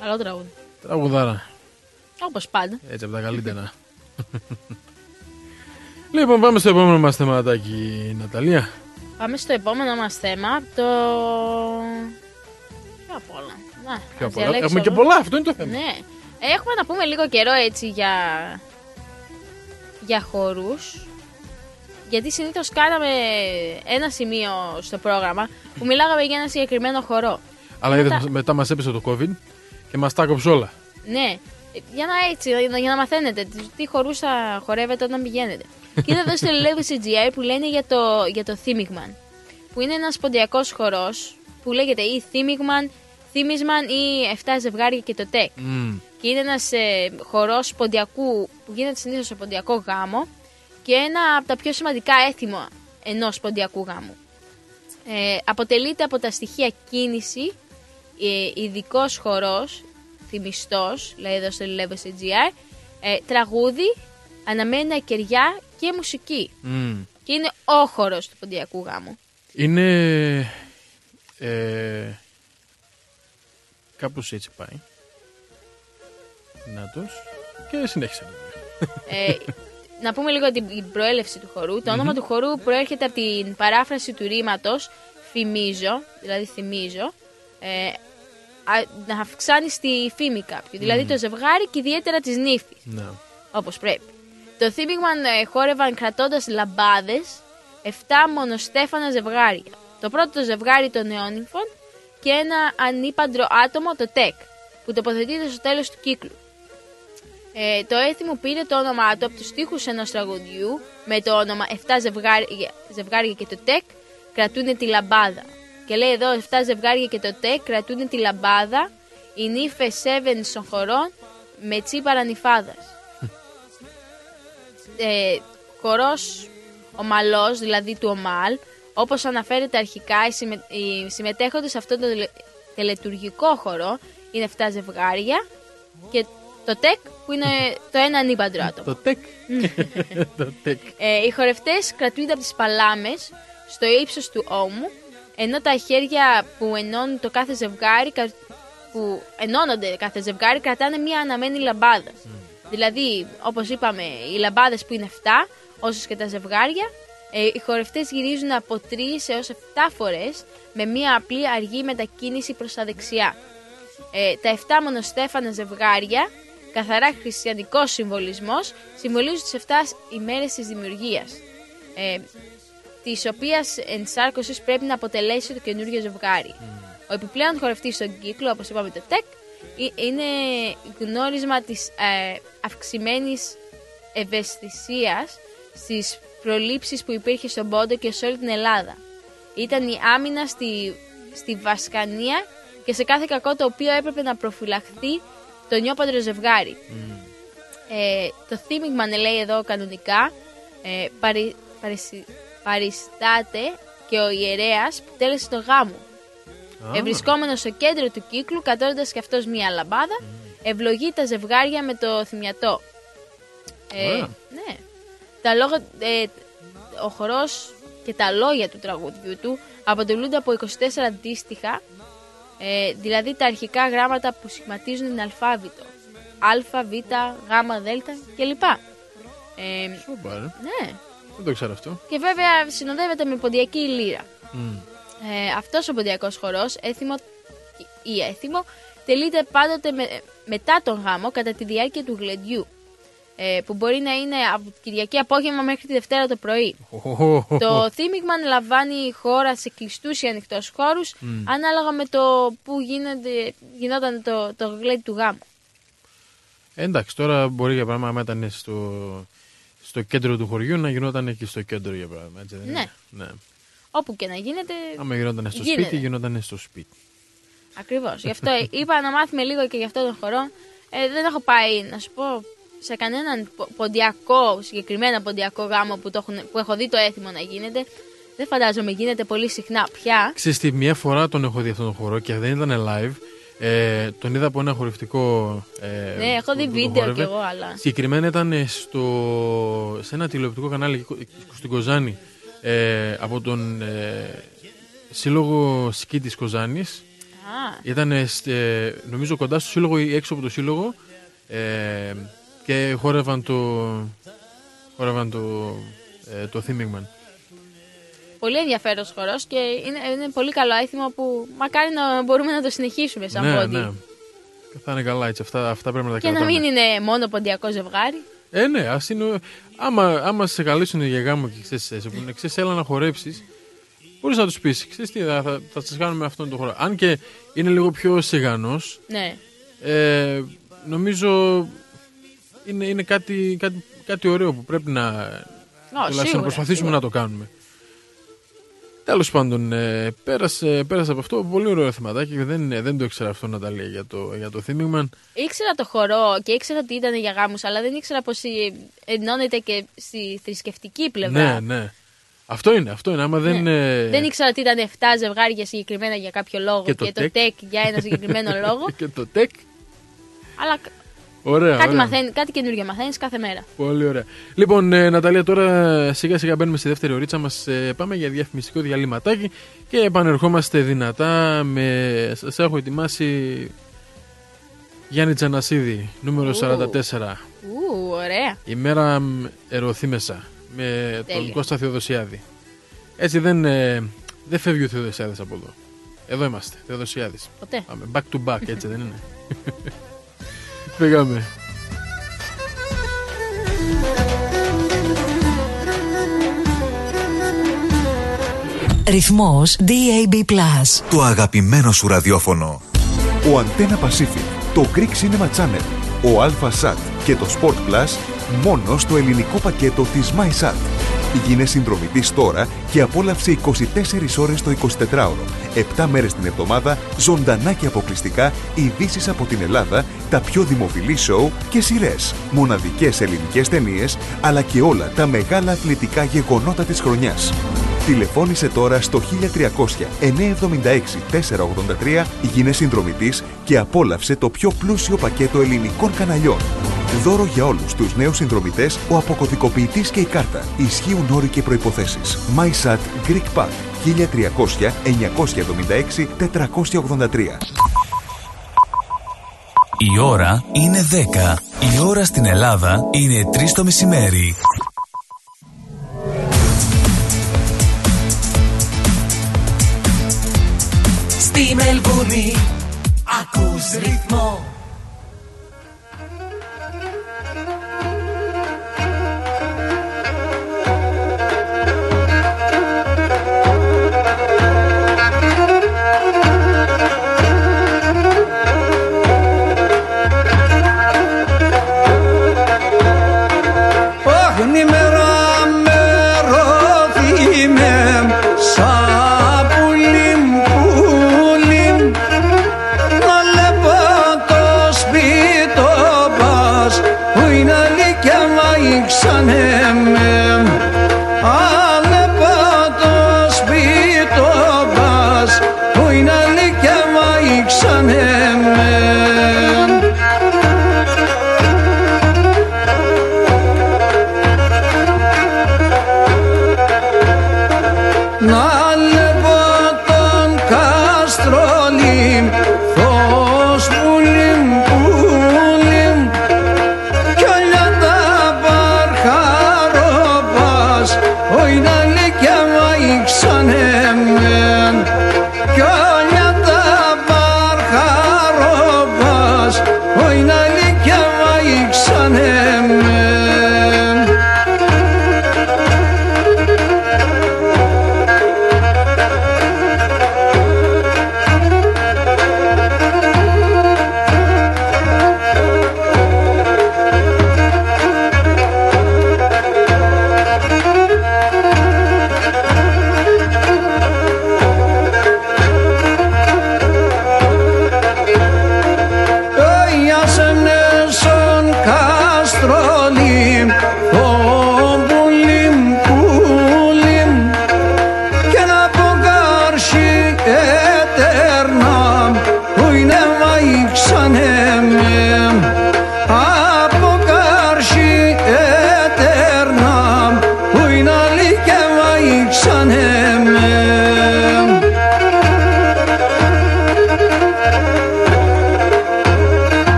Καλό τραγούδι. Τραγουδάρα. Όπως πάντα. Έτσι από τα καλύτερα. Λοιπόν, πάμε στο επόμενο μας θεματάκι, Ναταλία. Πάμε στο επόμενο μας θέμα. Το. Ποιο απ' όλα. Να, Πιο ας πολλά. διαλέξω Έχουμε και εγώ. πολλά, αυτό είναι το θέμα. Ναι. Έχουμε να πούμε λίγο καιρό έτσι για, για χορούς. Γιατί συνήθως κάναμε ένα σημείο στο πρόγραμμα που μιλάγαμε για ένα συγκεκριμένο χορό. Αλλά Μετά- είδες, μετά μας έπεσε το COVID και μας τα κόψε όλα. Ναι, για να έτσι, για να μαθαίνετε τι χορούς θα χορεύετε όταν πηγαίνετε. Και είδα εδώ στο Level.gr που λένε για το, για το Θίμιγμαν, που είναι ένας ποντιακός χορός που λέγεται ή Θίμιγμαν, Θίμισμαν ή εφτά ζευγάρια και το τεκ. Mm. Και είναι ένας ε, χορός ποντιακού που γίνεται συνήθως σε ποντιακό γάμο και ένα από τα πιο σημαντικά έθιμα ενός ποντιακού γάμου. Ε, αποτελείται από τα στοιχεία κίνηση, ε, ειδικός χορός, θυμιστός, λέει εδώ στο Level.gr, ε, τραγούδι, αναμένα κεριά και μουσική. Mm. Και είναι ο χορός του ποντιακού γάμου. Είναι ε, κάπως έτσι πάει. Νάτος. Και συνέχισε. Ε, να πούμε λίγο την προέλευση του χορού. Το όνομα του χορού προέρχεται από την παράφραση του ρήματος θυμίζω, δηλαδή θυμίζω, ε, α, να αυξάνει στη φήμη κάποιου. Δηλαδή το ζευγάρι και ιδιαίτερα της νύφης. Ναι. Όπως πρέπει. Το θύμιγμαν ε, χόρευαν κρατώντας λαμπάδες εφτά μονοστέφανα ζευγάρια. Το πρώτο το ζευγάρι των νεόνυμφων και ένα ανήπαντρο άτομο, το τεκ, που τοποθετείται στο τέλος του κύκλου. Ε, το έθιμο πήρε το όνομά του από τους στίχους ενός τραγουδιού με το όνομα εφτά ζευγάρια, ζευγάρια και το τεκ κρατούν τη λαμπάδα. Και λέει εδώ εφτά ζευγάρια και το τεκ κρατούν τη λαμπάδα, οι νύφες έβαινες των χωρών με τσίπαρα νυφάδας. ε, χορός ομαλός, δηλαδή του ομάλ, όπως αναφέρεται αρχικά, οι, συμμε... οι συμμετέχοντες σε αυτό το τελετουργικό χορό είναι εφτά ζευγάρια και το τεκ που είναι το ένα ανήπαντρο άτομο. Το τεκ. Το τεκ. Ε, οι χορευτές κρατούνται από τις παλάμες στο ύψος του ώμου, ενώ τα χέρια που ενώνουν το κάθε ζευγάρι, που ενώνονται κάθε ζευγάρι, κρατάνε μία αναμένη λαμπάδα. Mm. Δηλαδή, όπως είπαμε, οι λαμπάδες που είναι εφτά, όσες και τα ζευγάρια, ε, οι χορευτές γυρίζουν από τρεις έως εφτά φορές με μία απλή αργή μετακίνηση προς τα δεξιά. Ε, τα εφτά μονοστέφανα ζευγάρια, καθαρά χριστιανικός συμβολισμός, συμβολίζουν τις εφτά ημέρες της δημιουργίας, ε, της οποίας ενσάρκωσης πρέπει να αποτελέσει το καινούριο ζευγάρι. Mm. Ο επιπλέον χορευτής στον κύκλο, όπως είπαμε το τεκ, είναι γνώρισμα της ε, αυξημένης ευαισθησίας στις προλήψεις που υπήρχε στον Πόντο και σε όλη την Ελλάδα. Ήταν η άμυνα στη, στη Βασκανία και σε κάθε κακό το οποίο έπρεπε να προφυλαχθεί το νιόπαντρο ζευγάρι. Mm. Ε, το θύμιγμαν, λέει εδώ κανονικά, ε, παρι, παρισι, παριστάται και ο ιερέας που τέλεσε το γάμο. Ah. Ευρισκόμενος στο κέντρο του κύκλου, κατώντας και αυτός μία λαμπάδα, mm. ευλογεί τα ζευγάρια με το θυμιατό. Ε, ναι. Τα λόγα, ε, ο χορός και τα λόγια του τραγουδιού του αποτελούνται από είκοσι τέσσερα αντίστοιχα, ε, δηλαδή τα αρχικά γράμματα που σχηματίζουν την αλφάβητο. Α, Β, Γ, Δ κλπ. Ε, Σούπερ. Ναι. Δεν το ξέρω αυτό. Και βέβαια συνοδεύεται με ποντιακή λύρα. Mm. Ε, αυτός ο ποντιακός χορός, έθιμο ή έθιμο, τελείται πάντοτε με, μετά τον γάμο κατά τη διάρκεια του γλεντιού. Ε, που μπορεί να είναι από την Κυριακή απόγευμα μέχρι τη Δευτέρα το πρωί. Oh. Το θύμιγμαν λαμβάνει χώρα σε κλειστούς ή ανοιχτούς χώρους, mm. ανάλογα με το που γίνεται, γινόταν το, το γλέντι του γάμου. Εντάξει, τώρα μπορεί για παράδειγμα, άμα ήταν στο, στο κέντρο του χωριού, να γινόταν εκεί στο κέντρο για παράδειγμα. Έτσι, δεν ναι. ναι. Όπου και να γίνεται. Άμα γινόταν στο γίνεται. σπίτι, γινόταν στο σπίτι. Ακριβώς. Γι' αυτό είπα να μάθουμε λίγο και γι' αυτό τον χορό. Ε, δεν έχω πάει, να σου πω, σε κανέναν ποντιακό, συγκεκριμένα ποντιακό γάμο που, το έχουν, που έχω δει το έθιμο να γίνεται. Δεν φαντάζομαι γίνεται πολύ συχνά πια. Ξέρεις τι, μια φορά τον έχω δει αυτόν τον χορό και δεν ήταν live. Ε, τον είδα από ένα χορευτικό. Ε, ναι, έχω δει βίντεο κι εγώ, αλλά. Συγκεκριμένα ήταν στο, σε ένα τηλεοπτικό κανάλι στην Κοζάνη, ε, από τον ε, σύλλογο σκι της Κοζάνης. Ήταν ε, νομίζω κοντά στο σύλλογο ή έξω από το σύλλογο ε, και χόρευαν το, χόρευαν το, ε, το θύμιγμα. Πολύ ενδιαφέρον χορός και είναι, είναι πολύ καλό έθιμο που μακάρι να μπορούμε να το συνεχίσουμε σαν ναι, πόντι. Ναι, θα είναι καλά έτσι, αυτά, αυτά πρέπει να τα και κρατάμε. Και να μην είναι μόνο ποντιακό ζευγάρι. Ε, ναι, ας είναι, άμα, άμα σε καλέσουν για γάμο και ξέρεις, σε πούνε, ξέρεις, έλα να χορέψεις, μπορείς να τους πεις, ξέρεις τι, θα, θα, θα σας κάνουμε αυτόν τον χώρο. Αν και είναι λίγο πιο σιγανός, ναι. ε, νομίζω είναι, είναι κάτι, κάτι, κάτι ωραίο που πρέπει να, oh, να προσπαθήσουμε σίγουρα. Να το κάνουμε. Τέλος πάντων, ε, πέρασε, πέρασε από αυτό πολύ ωραίο θεματάκι και δεν, δεν το ήξερα αυτό, Ναταλία, για το, για το θύμιγμα. Ήξερα το χορό και ήξερα ότι ήταν για γάμους, αλλά δεν ήξερα πως ενώνεται και στη θρησκευτική πλευρά. Ναι, ναι. Αυτό είναι, αυτό είναι. Άμα ναι. δεν, ε... δεν ήξερα ότι ήταν εφτά ζευγάρια συγκεκριμένα για κάποιο λόγο και το, και το τεκ για ένα συγκεκριμένο λόγο. Και το τεκ. Αλλά ωραία, κάτι, ωραία. Μαθαίνει, κάτι καινούργιο μαθαίνεις κάθε μέρα. Πολύ ωραία. Λοιπόν, ε, Ναταλία, τώρα σιγά σιγά μπαίνουμε στη δεύτερη ωρίτσα μας. Ε, πάμε για διαφημιστικό διαλύματάκι και επανερχόμαστε δυνατά. Με... Σας έχω ετοιμάσει Γιάννη Τζανασίδη, νούμερο Ου. σαράντα τέσσερα. Ου, ωραία. Ημέρα ερωθήμεσα με Τέλεια. Τον Κώστα Θεοδοσιάδη. Έτσι δεν, ε, δεν φεύγει ο Θεοδοσιάδης από εδώ. Εδώ είμαστε, Θεοδοσιάδης. Ποτέ. Πάμε back to back, έτσι δεν είναι? Πήγαμε. Ρυθμός ντι έι μπι Plus. Το αγαπημένο σου ραδιόφωνο. Ο Antenna Pacific, το Greek Cinema Channel, ο Alpha Sat και το Sport Plus μόνο στο ελληνικό πακέτο της MySat. Γίνε συνδρομητής τώρα και απόλαυσε είκοσι τέσσερις ώρες το εικοσιτετράωρο, επτά μέρες την εβδομάδα, ζωντανά και αποκλειστικά ειδήσεις από την Ελλάδα, τα πιο δημοφιλή σοου και σειρές, μοναδικές ελληνικές ταινίες, αλλά και όλα τα μεγάλα αθλητικά γεγονότα της χρονιάς. Τηλεφώνησε τώρα στο χίλια τριακόσια εννιακόσια εβδομήντα έξι τετρακόσια ογδόντα τρία, γίνε συνδρομητής και απόλαυσε το πιο πλούσιο πακέτο ελληνικών καναλιών. Δώρο για όλους τους νέους συνδρομητές, ο αποκωδικοποιητής και η κάρτα. Ισχύουν όροι και προϋποθέσεις. MySat Greek Pack χίλια τριακόσια εννιακόσια εβδομήντα έξι τετρακόσια ογδόντα τρία. Η ώρα είναι δέκα. Η ώρα στην Ελλάδα είναι τρεις το μεσημέρι. Στη Μελβούνι ακούς ρυθμό. Sa pulim pulim, na lepa to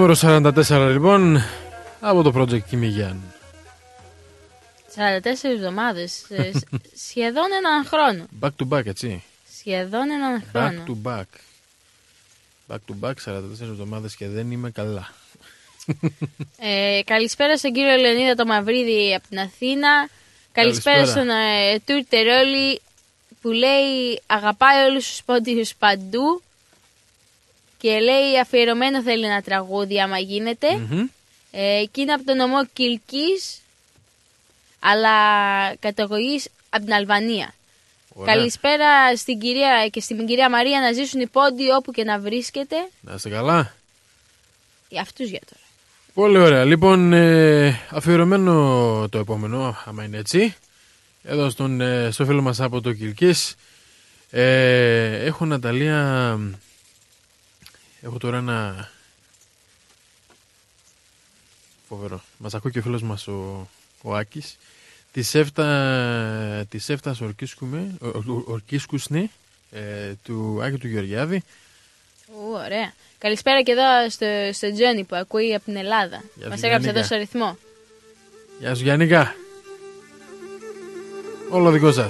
νούμερο σαράντα τέσσερα λοιπόν από το project Κιμιγιάν. σαράντα τέσσερις εβδομάδες, σχεδόν έναν χρόνο. Back to back, έτσι. Σχεδόν έναν χρόνο. Back to back. Back to back, σαράντα τέσσερις εβδομάδες και δεν είμαι καλά. Ε, καλησπέρα στον κύριο Λεωνίδα το Μαυρίδη από την Αθήνα. Καλησπέρα, καλησπέρα. στον ε, Τουρ Τερόλη που λέει αγαπάει όλους τους πόντιους παντού και λέει αφιερωμένο θέλει ένα τραγούδι άμα γίνεται. Mm-hmm. Ε, και είναι από τον νομό Κιλκής αλλά καταγωγής από την Αλβανία. Ωραία. Καλησπέρα στην κυρία και στην κυρία Μαρία, να ζήσουν οι πόντιοι όπου και να βρίσκεται. Να είστε καλά. Για αυτούς για τώρα. Πολύ ωραία. Λοιπόν, ε, αφιερωμένο το επόμενο, άμα είναι έτσι. Εδώ στον, ε, στο φίλο μας από το Κιλκής. Ε, έχω Ναταλία. Έχω τώρα ένα φοβερό. Μας ακούει και ο φίλος μας ο, ο Άκης. Της Εύτα, της Εύτας Ορκίσκουμε, Ορκίσκουσνη, ε, του Άκη του Γεωργιάδη. Ου, ωραία. Καλησπέρα και εδώ στο, στο Τζόνι που ακούει από την Ελλάδα. Μας έγραψε εδώ στο ρυθμό. Γεια σου Γιάννικα. Όλο δικό σας.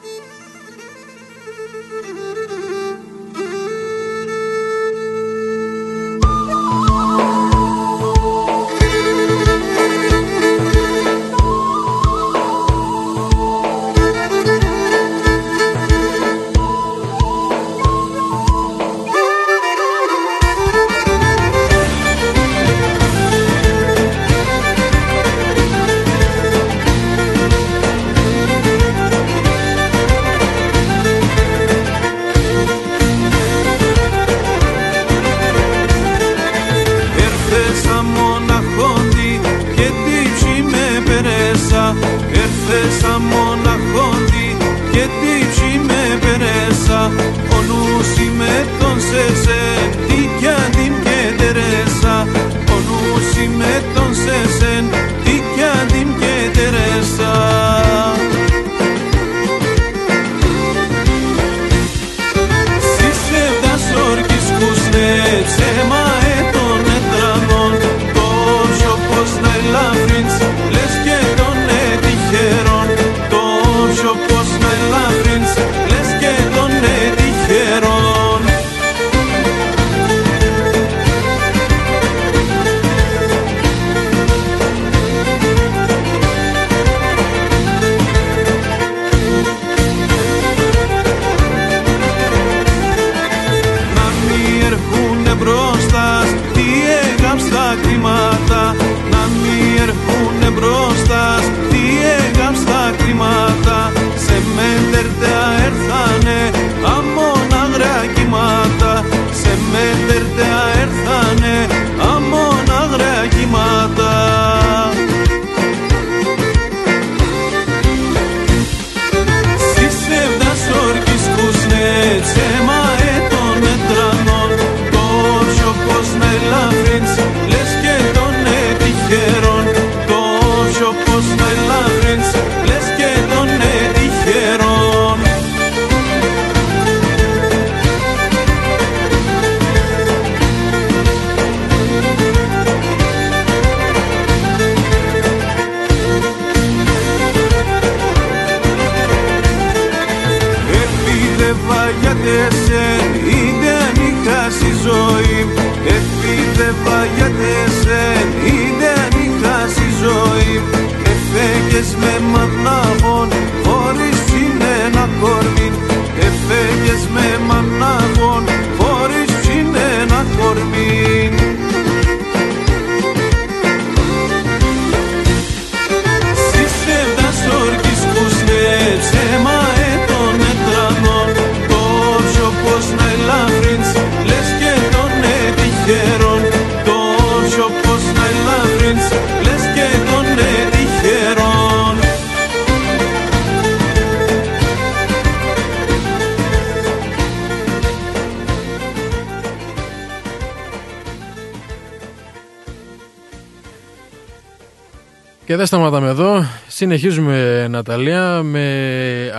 Και δεν σταματάμε εδώ. Συνεχίζουμε, Ναταλία, με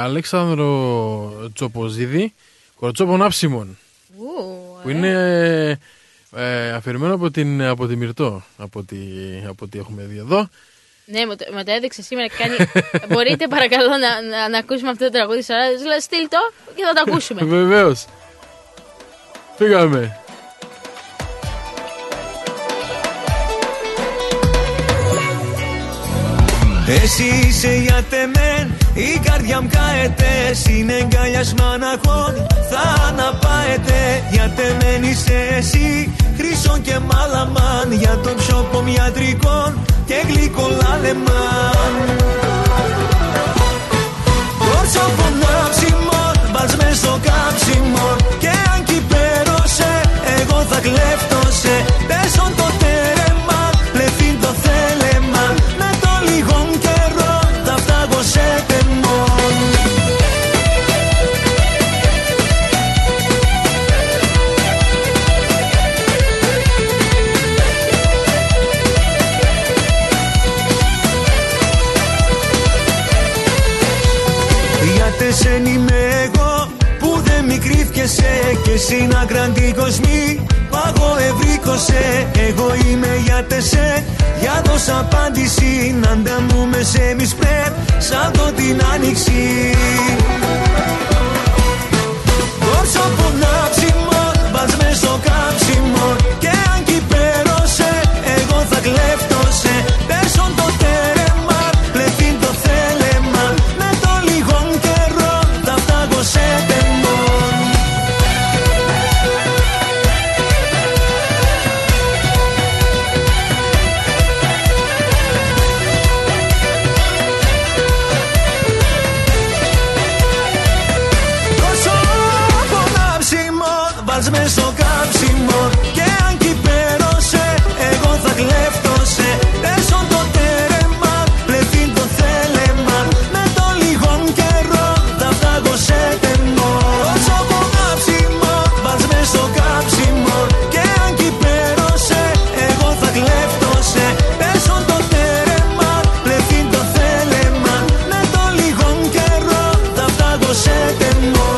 Αλέξανδρο Τσοποζίδη, Κοροτσόπων Άψιμων. Ου, που είναι Ε, αφηρημένο από την, από τη Μυρτώ, από ό,τι από τι έχουμε δει εδώ. Ναι, μου το, μου το έδειξε σήμερα και κάνει. Μπορείτε παρακαλώ να, να, να ακούσουμε αυτό το τραγούδι της Αράδας. Λέω στείλ το και θα το ακούσουμε. Βεβαίως. Φύγαμε. Εσύ είσαι για τεμέν, η καρδιά μου καετέ. Συνεγκαλιασμά να χώνει, θα αναπάεται. Για τεμέν είσαι εσύ, χρυσόν και μάλαμαν. Για τον ψόπο μιατρικών και γλυκό λάλεμαν. Κόρτσοπο ναύσιμον, βάλς μες στο κάψιμον. Και αν κυπέρωσε, εγώ θα κλέφτωσε. Πέσον το τέρεμα, πλεθύν το θέλεμα. Με το λίγον καιρό, θα φτάγω σε τεμόν. Εσέν είμαι εγώ που δεν μη κρύφκεσαι. Και εσύ να κραντή κοσμή πάγω ευρύκωσε. Εγώ είμαι για τεσέ, για δώσ' απάντηση. Να ανταμούμε σε εμείς πρέπ σαν το την άνοιξη. Κόρσο που ναύσιμον, βάλς μες στο κάψιμον. Και αν κυπέρωσε, εγώ θα κλέφτωσε. Πέσον το τέρεμα, πλεθύν το θέλεμα. Με το λίγον καιρό, θα φτάγω σε τεμόν. Κόρσο που ναύσιμον, βάλς μες στο κάψιμον. Και αν κυπέρωσε, εγώ θα κλέφτωσε. Πέσον το τέρεμα, πλεθύν το θέλεμα. Με το λίγον καιρό, θα φτάγω σε τεμόν. Κόρσο που ναύσιμον, βάλς μες στο κάψιμον. Και αν κυπέρωσε, εγώ θα κλέφτωσε. Πέσον το τέρεμα, πλεθύν το θέλεμα. Με το λίγον καιρό, θα φτάγω σε τεμόν.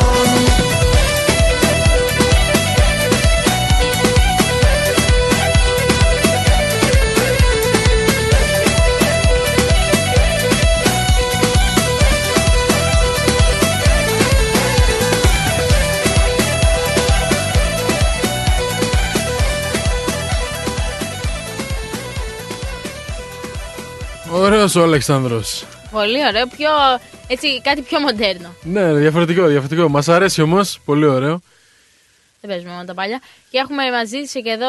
Ωραίος ο Αλεξάνδρος. Πολύ ωραίο, πιο, έτσι, κάτι πιο μοντέρνο. Ναι, διαφορετικό, διαφορετικό. Μας αρέσει όμως, πολύ ωραίο. Δεν παίζουμε μόνο τα παλιά. Και έχουμε μαζί και εδώ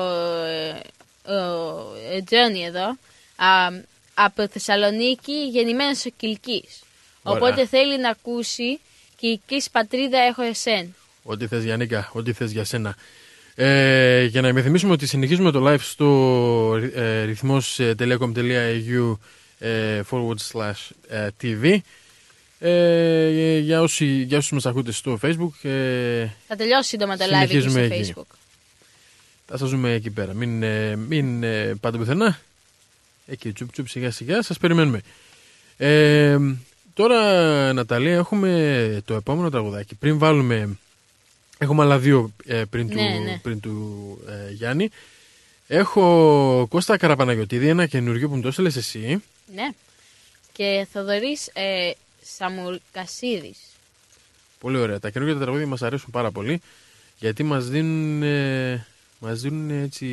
ε, ο Τζόνι εδώ, α, από Θεσσαλονίκη, γεννημένος ο Κιλκής. Οπότε θέλει να ακούσει Κιλκής πατρίδα έχω εσέν. Ό,τι θες Γιάννικα, ό,τι θες για σένα. Ε, για να υπενθυμίσουμε ότι συνεχίζουμε το live στο ε, ρυθμός.com.au ε, forward slash ε, tv ε, για, όσοι, για όσους μας ακούτε στο Facebook. Ε, θα τελειώσει σύντομα το live και στο εκεί. Facebook. Θα σας δούμε εκεί πέρα. Μην, ε, μην ε, πάτε πουθενά. Εκεί τσουπ τσουπ σιγά σιγά σας περιμένουμε. Ε, τώρα Ναταλία έχουμε το επόμενο τραγουδάκι. Πριν βάλουμε... Έχουμε άλλα δύο ε, πριν, ναι, του, ναι. πριν του ε, Γιάννη. Έχω Κώστα Καραπαναγιωτήδη, ένα καινούριο που μου το έστειλες εσύ. Ναι. Και Θοδωρής ε, Σαμουλκασίδης. Πολύ ωραία. Τα καινούργια τα τραγούδια μας αρέσουν πάρα πολύ. Γιατί μας δίνουν, ε, μας δίνουν έτσι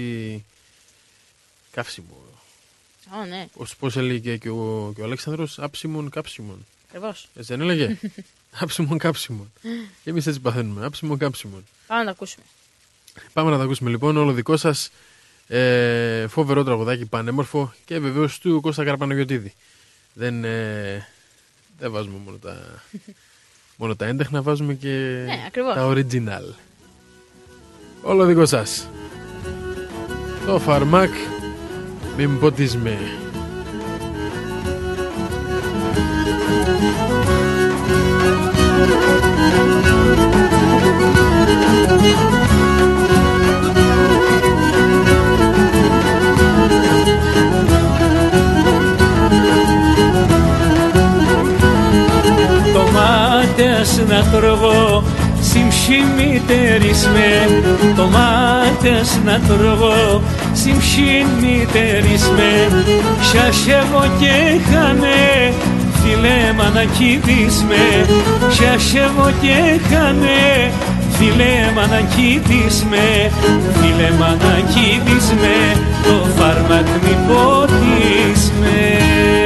καύσιμο. Oh, ναι. Ως, πώς έλεγε και ο, και ο Αλέξανδρος, άψιμον καύσιμον. Ακριβώς. Έτσι δεν έλεγε. Άψιμον κάψιμον. Και εμείς έτσι παθαίνουμε. Άψιμον κάψιμον. Πάμε να τα ακούσουμε. Πάμε να τα ακούσουμε λοιπόν. Όλο δικό σας ε, φοβερό τραγουδάκι, πανέμορφο και βεβαίως του Κώστα Καραπαναγιωτήδη. Δεν, ε, δεν βάζουμε μόνο τα, μόνο τα έντεχνα, βάζουμε και ναι, τα original. Όλο δικό σας. Το φαρμάκ μην ποτίσμε. Τομάτες να τρώγω Συμψημίτερης με τομάτες να τρώγω, συμψημίτερης με σιασεύω και χάνε, φίλε μανακίδης με σιασεύω και χάνε, φίλε μανακίδης με, φίλε μανακίδης με, το φάρμακ μη ποτίς με.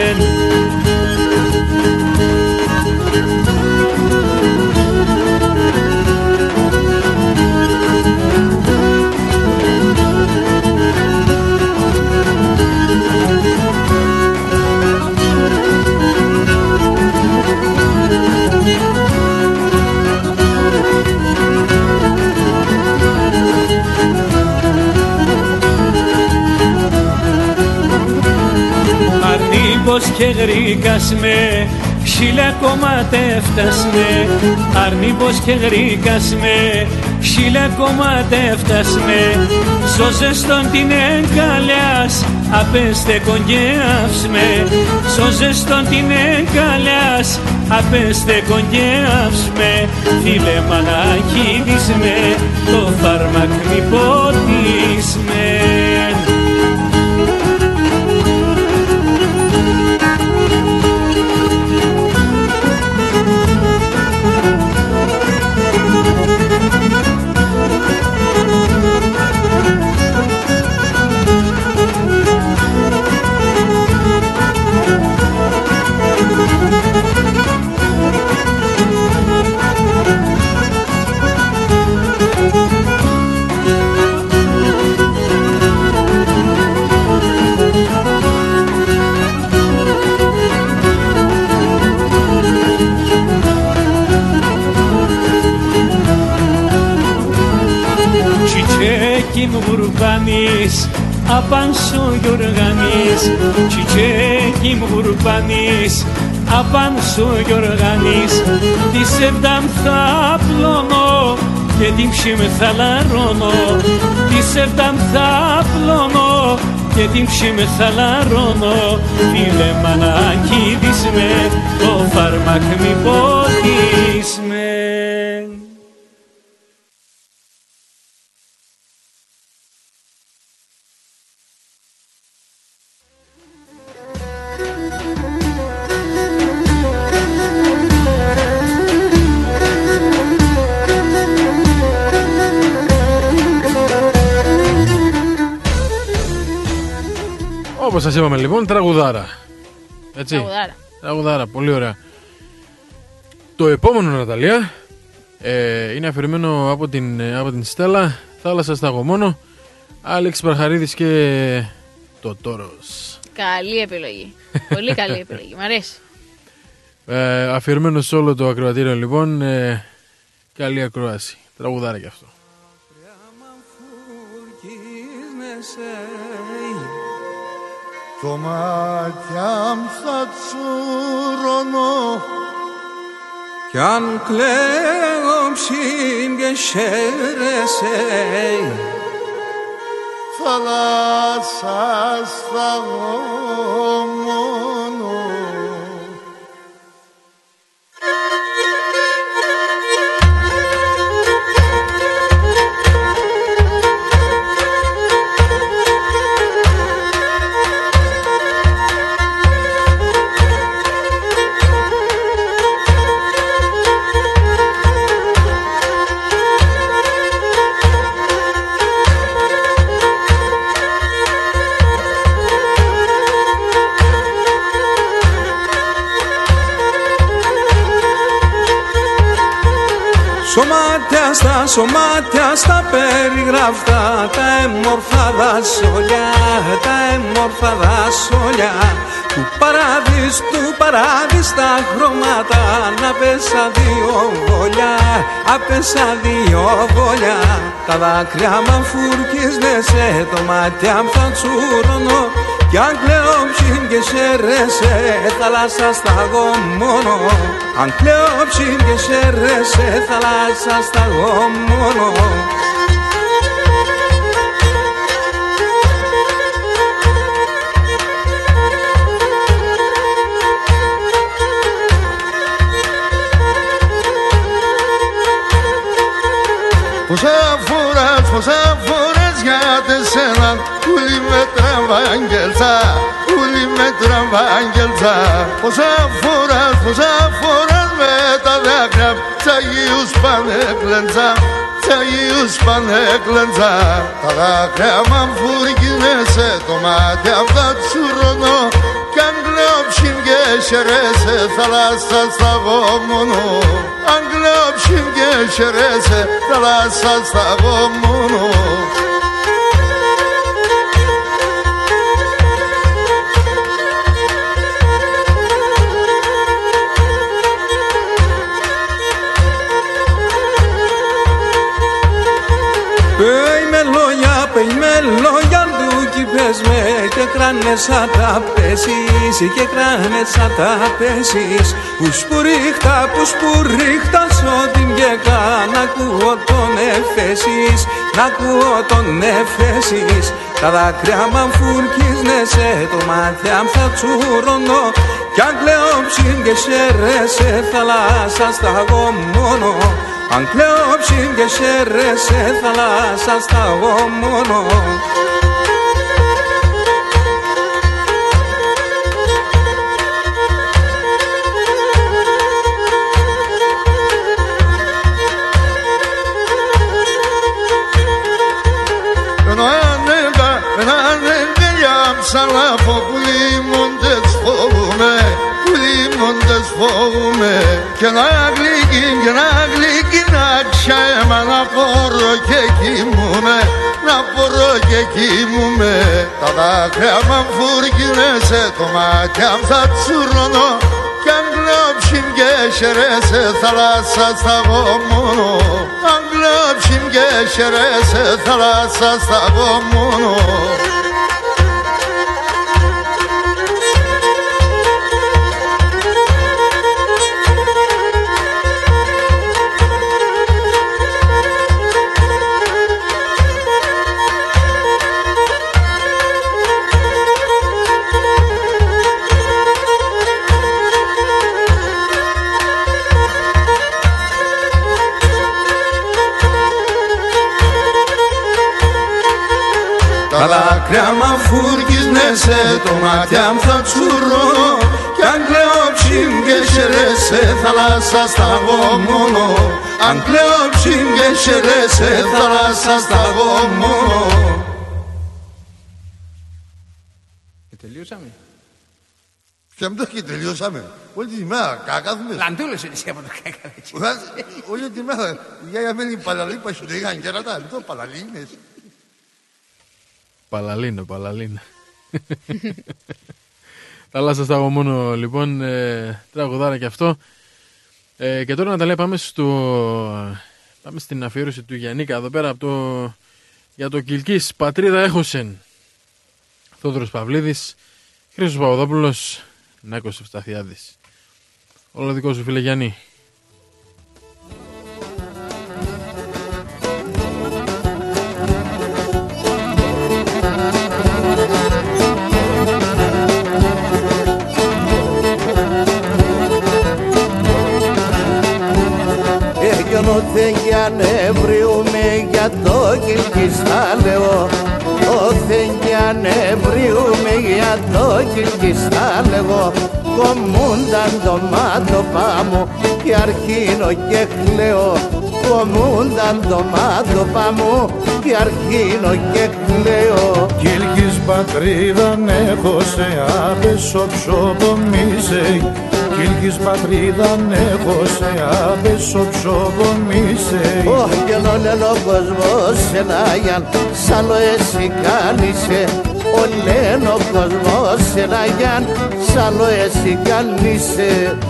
Αρνίπος και γρήκας με, χίλια κομματεύτας με, αρνίπος και γρήκας με, χίλια κομματεύτας με, σώζες τον την εγκαλιάς, απέστε κονγκέαυς με, σώζες τον την εγκαλιάς, απέστε κονγκέαυς με, φίλε μανακίδης με, το φάρμακ μη ποτίς με. Τσιτσέκι μου γουρμπάνεις, απάν σου γιοργάνεις, τσιτσέκι μου γουρμπάνεις, απάν σου γιοργάνεις, τη σεβδάμ θα πλώνω και την ψήμ θα λαρώνω, τη σεβδάμ θα πλώνω και την ψήμ θα λαρώνω, φίλε μανακίδης με, το φάρμακ μη ποτίς με. Όπως σας είπαμε λοιπόν, τραγουδάρα. Έτσι. Τραγουδάρα. Τραγουδάρα, πολύ ωραία. Το επόμενο, Ναταλία, ε, είναι αφηρημένο από την, από την Στέλλα, Θάλασσα Σταγωμόνο, Άλεξ Παρχαρίδης και το Τόρος. Καλή επιλογή. Πολύ καλή επιλογή. Μ' αρέσει. Ε, αφιερωμένο σε όλο το ακροατήριο λοιπόν, ε, καλή ακρόαση. Τραγουδάρα κι αυτό. Το μάτια μου θα τσουρώνω κι αν κλαίγω ψήμ και χαίρεσαι, θάλασσα σταγωμόνο. Σωμάτια στα σωμάτια στα περιγραφτά, τα έμορφα δασόλια, τα έμορφα δασόλια του παράδεισ, του παράδεισ τα χρώματα, να πέσα δύο βόλια, απέσα δύο βόλια. Τα δάκρυα μ' φουρκίζνεσαι, το μάτια μ' θα τσουρώνω κι αν κλαίω ψήν και σέρεσαι, θάλασσα σταγωμόνο. Αν κλαίω ψήν και σέρεσαι, θάλασσα σταγωμόνο. Πόσα φορές, πόσα φορές για τεσένα ούλη με τραβάγγελτσα, ούλη με τραβάγγελτσα. Πόσα φορές, πόσα φορές με τα δάκρυα τσαγίους πανέκλεντσα, τσαγίους πανέκλεντσα. Τα δάκρυα μ' αμφουργίνεσαι το μάτι απ' τα τσουρωνώ κι αν κλέψιν και χαιρέσαι θάλασσα σταγώ μόνο. Αν κλέψιν και χαιρέσαι θάλασσα σταγώ μόνο. Πέι με λόγια, πέι με λόγια του κι πες με και κράνες σαν τα πέσεις, και κράνες σαν τα πέσεις. Που σπουρίχτα, που σπουρίχτα σ' την γεκά να ακούω τον εφέσεις, να ακούω τον εφέσεις. Τα δάκρυα μ' αμφουρκίζνεσαι, το μάτι αμ' θα τσουρωνώ κι αν κλαίωψιν και χαίρεσαι θάλασσα σταγώ μόνο. Αν κλαίωψιν και χαίρεσαι θάλασσα σταγώ μόνο. Σαλάφω που λίμοντες φοβούμαι, που λίμοντες φοβούμαι. Και να γλυκεί, και να γλυκεί να ξαίμα να μπορώ και κοιμούμαι, να μπορώ και κοιμούμαι. Τα δάκρυα μ' αμφουργίνεσαι, το μάτι αμ' θα τσουρωνώ κι αν κλέψιν και χαιρέσαι θάλασσα σταγώ μόνο. Αν κλέψιν και χαιρέσαι θάλασσα σταγώ μόνο. Τα δάκρυα μ' αμφουργίζνεσαι, το μάτι αμ' θα τσουρώνω κι αν κλαίωψιν και χαιρέσαι θάλασσα σταγώ μόνο. Αν κλαίωψιν και χαιρέσαι θάλασσα σταγώ μόνο. Και τελειώσαμε. Και μην το και τελειώσαμε. Όλη τη μέρα κάκαθμες. Λαντούλες είναι εσύ από το κάκαθμες. Όλη τη μέρα για μένει παλαλίπα σου λέγαν και ρατά. Το παλαλίνες. Παλαλίνο, παλαλίνο. Θάλασσα σταγώ μόνο λοιπόν, ε, τραγουδάρα και αυτό. Ε, και τώρα να τα λέει πάμε στο... Πάμε στην αφιέρωση του Γιαννίκα εδώ πέρα από το... για το Κιλκής Πατρίδα Έχωσεν. Θόδωρος Παυλίδης, Χρήστος Παπαδόπουλος, Νάκος Ευσταθιάδης. Όλο δικό σου φίλε Γιάννη. Όθεν για νευριούμε για το Κιλκής θα λέω. Όθεν για νευριούμε για το Κιλκής θα λέγω. Κομμούνταν το μάτωπα μου και αρχίνω και κλαίω. Κομμούνταν το μάτωπα μου και αρχίνω και κλαίω. Κιλκής πατρίδαν έχω σε άπεσο ψωμίσαι. Κιλκής πατρίδαν έχω σε άπεσο ψωμίσαι. Ωχ και όλο ο κόσμος σε λάγιαν σ' άλλο εσύ κάνησε. Όλο ο κόσμος σε λάγιαν σ' άλλο εσύ κάνησε.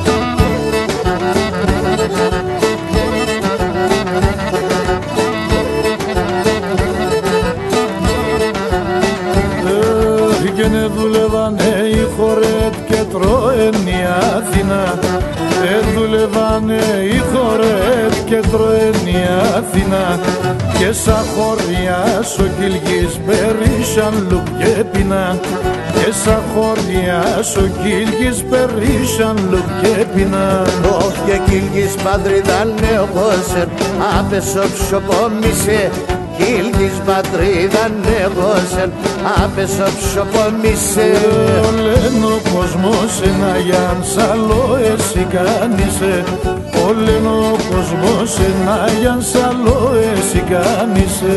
Και ναι δουλεύανε οι χορέτ και τρώεν η Αθήνα. Ε δουλεύανε οι χορέτ και τρώεν η Αθήνα. Και σαν χωριά ο Κιλκής περίσσαν λουκ και πεινά. και σαν χωριάς ο Κίλκης περίσσαν λουκέπινα. Όχι και Κίλκης πατρίδα νεογόσεν άπεσο ψωπόμισε. Κίλκης πατρίδα νεογόσεν άπεσο ψωπόμισε. Λένε ο κόσμος ένα γιαν σαλό εσύ κάνησε. Λένε ο κόσμος ένα γιαν σαλό εσύ κάνησε.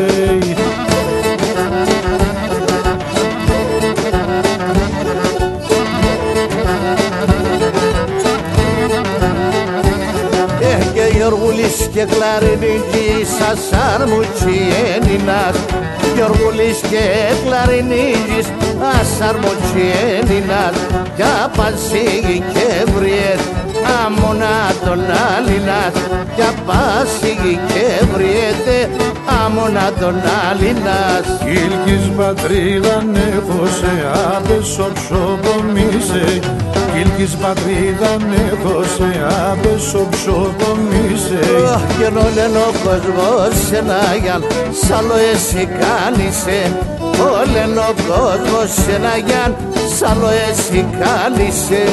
Γιώργουλης και κλαρινίγης ασαρμουτσιένινας. Γιώργουλης και κλαρινίγης ασαρμουτσιένινας. Κι απασίγει και βριέτ άμονα τον Άλληνας. Κι απασίγει και βριέτε άμονα τον Άλληνας. Κίλκης πατρίδαν έχω σε άπεσο ψωπομίσε. Κίλκης πατρίδαν έχω σε άπεσο ψωπομίσε. Και ενώ λένε ο κόσμος ένα γιαν σαλό εσύ κάνησε. Λένε ο κόσμος ένα γιαν σαλό εσύ κάνησε.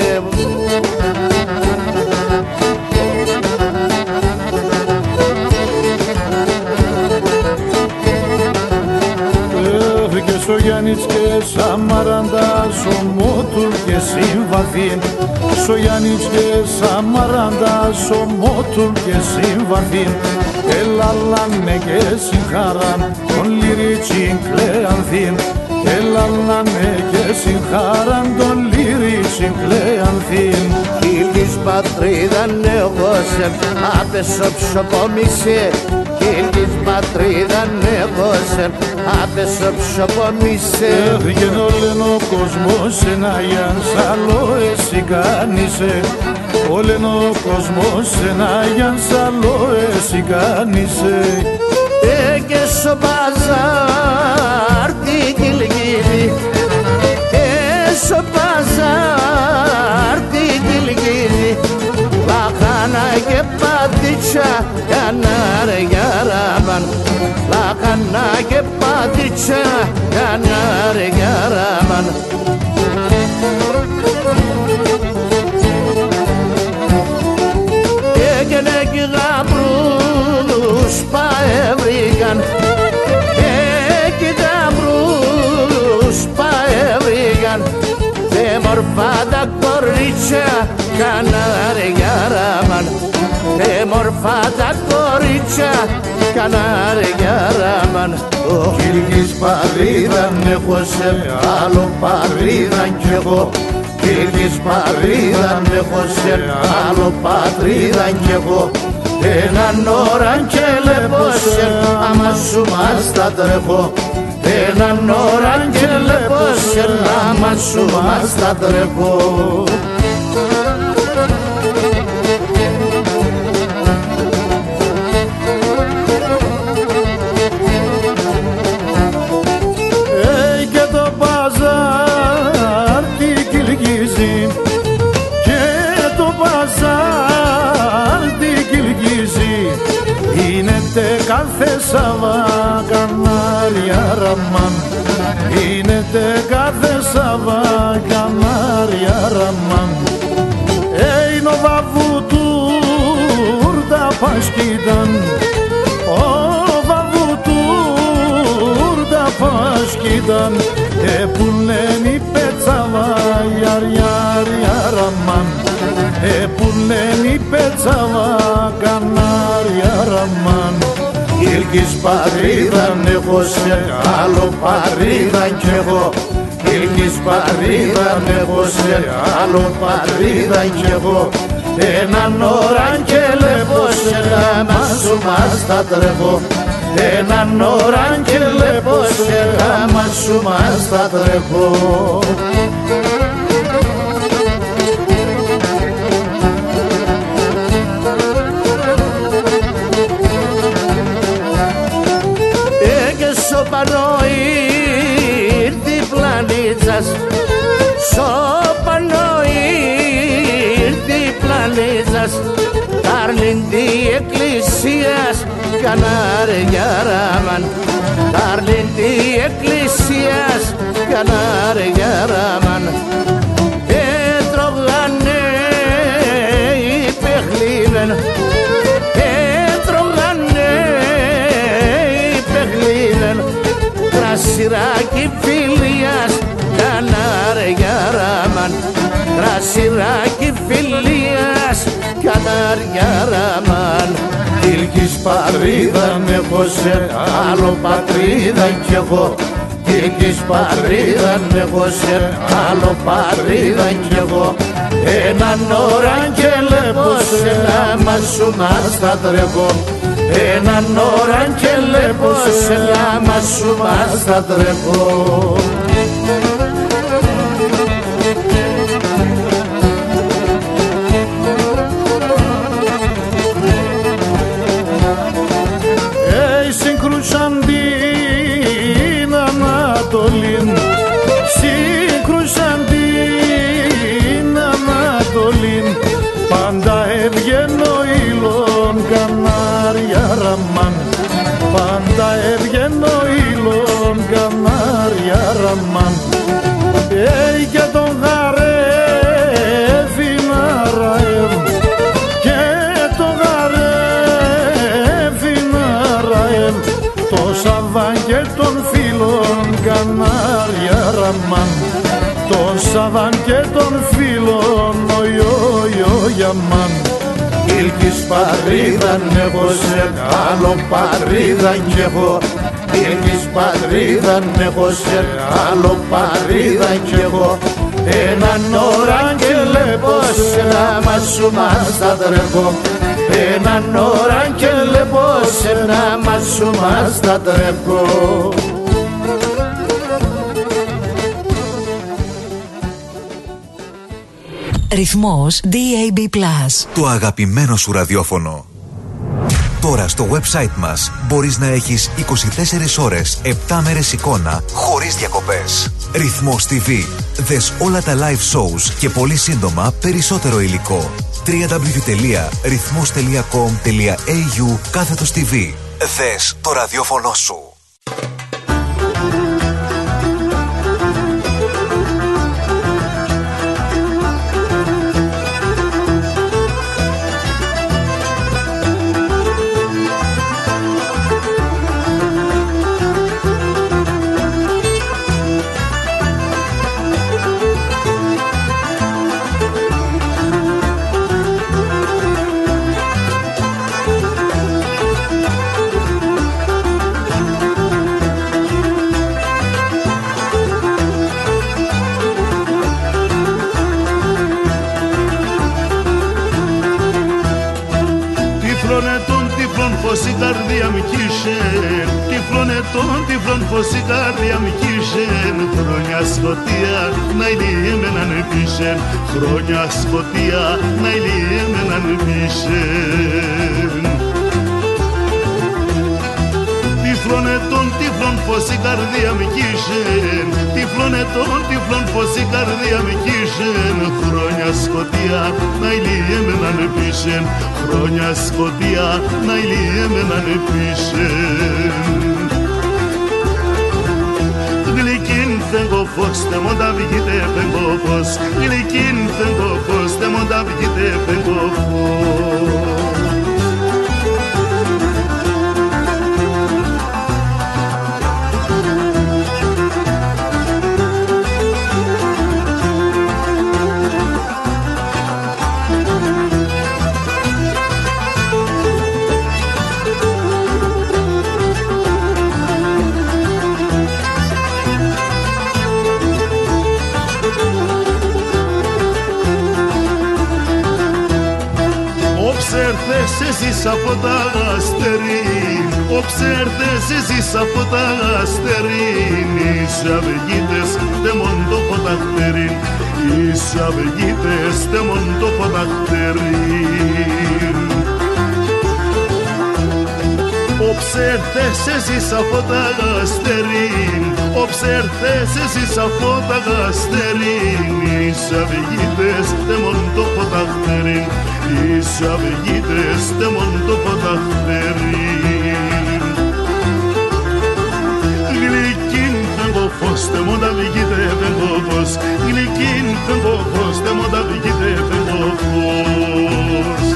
Και ο Γιάννης και Σαμαραντάς ο Μότουλ και Συμβαθήν. Σ' ο Γιάννης και Σαμαραντάς ο Μότουλ και Συμβαθήν. Ελαλάνε και συγχάραν τον Λυρίτσιν Κλεανθήν. Ελαλάνε και συγχάραν τον Λυρίτσιν Κλεανθήν. Κίλκης πατρίδα νεογόσεν άπεσο ψωπόμισε. Κίλκης πατρίδα νεογόσεν άπεσο ψωπόμισε. Έβγαινε όλεν ο κόσμος ένα γιαν σαλό εσύ κάνησε. Όλεν ο κόσμος ένα γιαν σαλό εσύ κάνησε. Ε, και στο μπαζάρ την Κιλκίδη. Ε, στο μπαζάρ την Κιλκίδη. Λαχάνα και πατήτσια κανάρε για ραμάν. Λαχάνα και πατήτσια κανάρε για ραμάν. Έγινε κι γαμπρούς παευρήκαν. Κι γαμπρούς παευρήκαν. Δε μορφά τα κορίτσια κανάρε για ραμάν. Δε μορφά τα κορίτσια κανάρε για ραμάν. Κίλκης πατρίδαν έχω σε άλλο πατρίδαν κι εγώ. Κίλκης πατρίδαν έχω σε άλλο πατρίδαν κι εγώ. Έναν ώραν και λεπόσεν άμα σου μας τα τρέχω. Έναν ώραν και λεπόσεν άμα σου μας τα τρέχω. Κάθε Σαββά κανάρια ραμάν. Είναι κάθε Σαββά κανάρια ραμάν. Έινο βαβούτουρ τα πασκίταν. Ο βαβούτουρ τα πασκίταν. Επουλένει πετσαβά γιαριά ραμάν. Επουλένει πετσαβά κανάρια ραμάν. Κίλκης πατρίδαν έχω σε άλλο πατρίδαν κι εγώ. Κίλκης πατρίδαν έχω σε άλλο πατρίδαν κι εγώ. Έναν ώραν και λεπόσεν άμα σου μας τα τρέχω. Έναν ώραν και λεπόσεν άμα σου μας τα τρέχω. Σοπανό ήρθει πλανήτσας. Σοπανό ήρθει πλανήτσας. Τάρλιντι εκκλησίας κανάρε για ραμάν. Τάρλιντι εκκλησίας κανάρια ραμάν. Έτρωγανε οι παιχλίδεν, έτρωγανε οι παιχλίδεν, κρασιράκι φιλίας κανάρια ραμάν, κρασιράκι φιλίας κανάρια ραμάν. Τύλκης πατρίδαν έχω σε άλλο πατρίδαν κι εγώ, Τύλκης πατρίδαν έχω σε άλλο πατρίδαν κι εγώ. Έναν ωράγγελε πως ένα μασού μας θα τρέχω, έναν ωράγγελε πως ένα μασού μας θα τρέχω. Σύγκρουσαν την Ανατολήν, σύγκρουσαν την Ανατολήν, πάντα έβγαινε ο ήλον κανάρια ραμάν, πάντα έβγαινε ο ήλον κανάρια ραμάν. Ε, και τον γαρεύει να ραεύει, και τον γαρεύει να ραεύει, το Σαββάν και των φίλων κανάρια ραμάν, το Σαββάν και των φίλων ο ιό γιαμάν. Τύλκης πατρίδαν έχω σε άλλο πατρίδαν κι εγώ, Τύλκης πατρίδαν έχω σε άλλο πατρίδαν κι εγώ. Έναν ωράγγελε πως ένα μασού μας θα τρέχω, έναν ωράγγελε πως ένα μασού μας θα τρέχω. Ρυθμός ντι έι μπι Plus. Το αγαπημένο σου ραδιόφωνο. Τώρα στο website μας μπορείς να έχεις είκοσι τέσσερις ώρες, επτά μέρες εικόνα, χωρίς διακοπές. Ρυθμός τι βι. Δες όλα τα live shows και πολύ σύντομα περισσότερο υλικό. double-u double-u double-u τελεία ρυθμός τελεία κομ τελεία έι γιου κάθετος τι βι. Δες το ραδιόφωνο σου. Πως η καρδιά μου κύσεν, τυφλών ετών, τυφλών πως η καρδιά μου κύσεν. Χρόνια σκοτία να ηλίεμεναν πίσεν, χρόνια σκοτία να ηλίεμεναν πίσεν. Τυφλών ετών, τυφλών πως η καρδιά μου κύσεν, τυφλών ετών, τυφλών πως η καρδιά μου κύσεν. Χρόνια σκοτία να ηλίεμεναν πίσεν, χρόνια σκοτία να ηλίεμεναν πίσεν. Γλυκίν φεγγω φως, τε μόντα βγείτε φεγγω φως, γλυκίν φεγγω φως, τε μόντα βγείτε φεγγω φως. Εσείς από τα αστερίν, όψε έρθες εσείς από τα αστερίν. Είσαι αυγίτες δε μον το ποταχτερίν, είσαι αυγίτες δε μον το ποταχτερίν. Όψε έρθες εσείς από τα αστερίν, όψε έρθες εσείς από τα αστερίν. Είσαι αυγίτες δε μον το ποταχτερίν, είσαι αυγίτες δε μον το ποταχτερίν. Γλυκίν φεγγω φως, δε μον τα βγείτε πεντόπος, γλυκήν πεντόπος, τε μόντα βγείτε πεντόπος.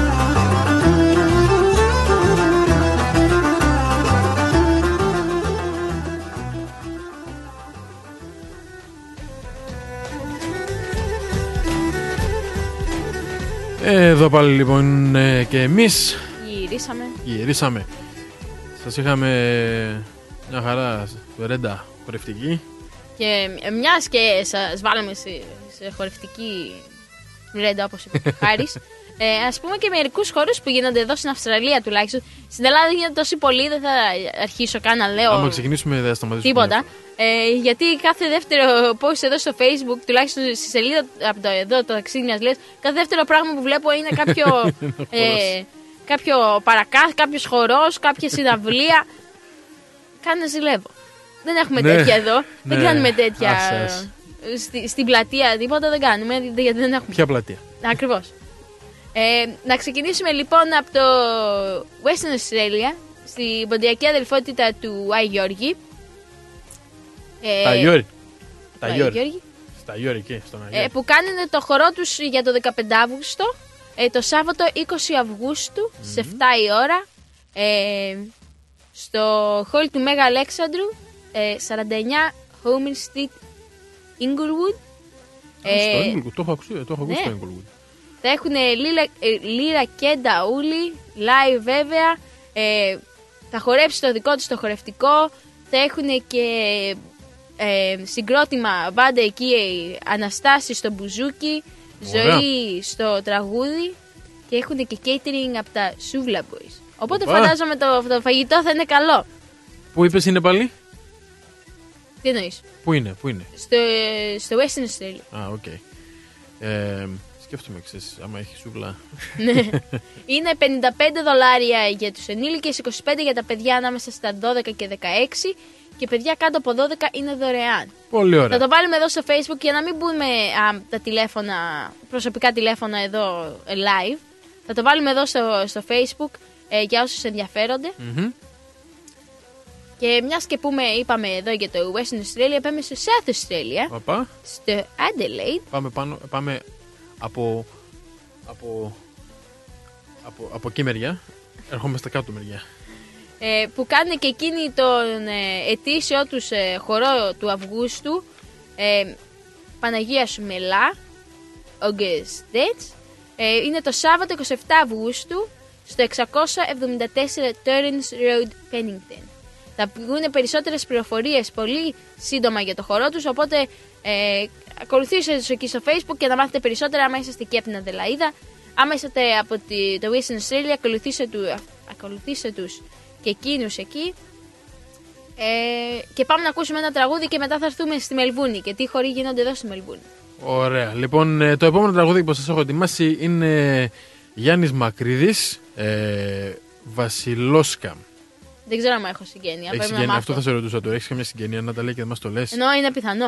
Εδώ πάλι λοιπόν και εμείς Γυρίσαμε. Γυρίσαμε. Σας είχαμε μια χαρά ρέντα χορευτική. Και μιας και σας βάλαμε σε, σε χορευτική ρέντα, όπως είπε ο Χάρης, ε, ας πούμε και μερικούς χορούς που γίνονται εδώ στην Αυστραλία τουλάχιστον. Στην Ελλάδα γίνεται τόσο πολύ, δεν θα αρχίσω καν να λέω. Άμα ξεκινήσουμε δεν θα σταματήσουμε τίποτα. Ε, γιατί κάθε δεύτερο post εδώ στο Facebook, τουλάχιστον στη σελίδα από το, εδώ το ταξίδι μιας λες, κάθε δεύτερο πράγμα που βλέπω είναι κάποιο, ε, κάποιο παρακάθ, κάποιος χορός, κάποια συναυλία. Κάνε ζηλεύω. Δεν έχουμε ναι, τέτοια εδώ. Ναι. Δεν κάνουμε τέτοια Άσες. στη, στην πλατεία, τίποτα δεν κάνουμε, γιατί δεν έχουμε. Ποια πλατεία? Ακριβώς. Ε, να ξεκινήσουμε λοιπόν από το Western Australia, στην ποντιακή αδελφότητα του Άι Γιώργη. Ε, Τα Γιώργη. Τα Γιώργη. Στα Γιώργη και στον Αγιώργη. Ε, που κάνουν το χορό τους για το δεκαπέντε Αυγούστου, ε, το Σάββατο είκοσι Αυγούστου, mm-hmm. σε εφτά η ώρα, ε, στο χόλ του Μέγα Αλέξανδρου, ε, σαράντα εννιά Homer Street, Inglewood. Ε, στο Inglewood, το έχω ακούσει, το έχω ακούσει ναι. το Inglewood. Θα έχουν λίρα, λίρα και νταούλι, live βέβαια, ε, θα χορέψει το δικό τους το χορευτικό, θα έχουν και ε, συγκρότημα μπάντα εκεί, Αναστάση στο μπουζούκι, Ωραία. Ζωή στο τραγούδι και έχουν και catering από τα Σούβλα Boys. Οπότε Οπα. φαντάζομαι το, το φαγητό θα είναι καλό. Πού είπες είναι πάλι? Τι εννοείς? Πού είναι, πού είναι? Στο, στο Western Australia. Α, οκ. Okay. Ε, σκέφτομαι, ξέρεις, άμα έχει σούβλα. Ναι. Είναι πενήντα πέντε δολάρια για τους ενήλικες, είκοσι πέντε για τα παιδιά ανάμεσα στα δώδεκα και δεκαέξι και παιδιά κάτω από δώδεκα είναι δωρεάν. Πολύ ωραία. Θα το βάλουμε εδώ στο Facebook για να μην πούμε α, τα τηλέφωνα, προσωπικά τηλέφωνα εδώ live. Θα το βάλουμε εδώ στο, στο Facebook ε, για όσους ενδιαφέρονται. Mm-hmm. Και μιας και πούμε, είπαμε εδώ για το Western Australia, πάμε στο South Australia. Παπά. Στο Adelaide. Πάμε πάνω, πάμε από, από, από, από εκεί μεριά, ερχόμαστε κάτω μεριά. Ε, που κάνουν και εκείνη τον ε, ετήσιο τους ε, χορό του Αυγούστου, ε, Παναγία σου Μελά, August Dance. Ε, είναι το Σάββατο εικοστή εβδόμη Αυγούστου στο εξακόσια εβδομήντα τέσσερα Torrens Road, Pennington. Θα βγουν περισσότερες πληροφορίες πολύ σύντομα για το χορό τους, οπότε ε, ακολουθήστε τους εκεί στο Facebook και να μάθετε περισσότερα άμα είσαστε εκεί από την Αδελαΐδα. Άμα είσαστε από τη, το Western Australia, ακολουθήστε, του, ακολουθήστε τους και εκείνους εκεί. Ε, και πάμε να ακούσουμε ένα τραγούδι και μετά θα έρθουμε στη Μελβούνι και τι χοροί γίνονται εδώ στη Μελβούνι. Ωραία. Λοιπόν, το επόμενο τραγούδι που σας έχω ετοιμάσει είναι Γιάννης Μακρύδης, ε, Βασιλόσκα. Δεν ξέρω αν έχω συγγένεια. Έχεις συγγένεια, αυτό θα σε ρωτούσα τώρα. Έχεις καμιά συγγένεια να τα λέει και δεν μας το λες? Ενώ είναι πιθανό.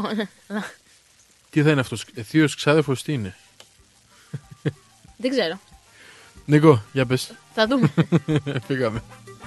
Τι θα είναι αυτός, θείος, ξάδερφος, τι είναι? Δεν ξέρω. Νίκο, για πες. Θα δούμε. Φύγαμε.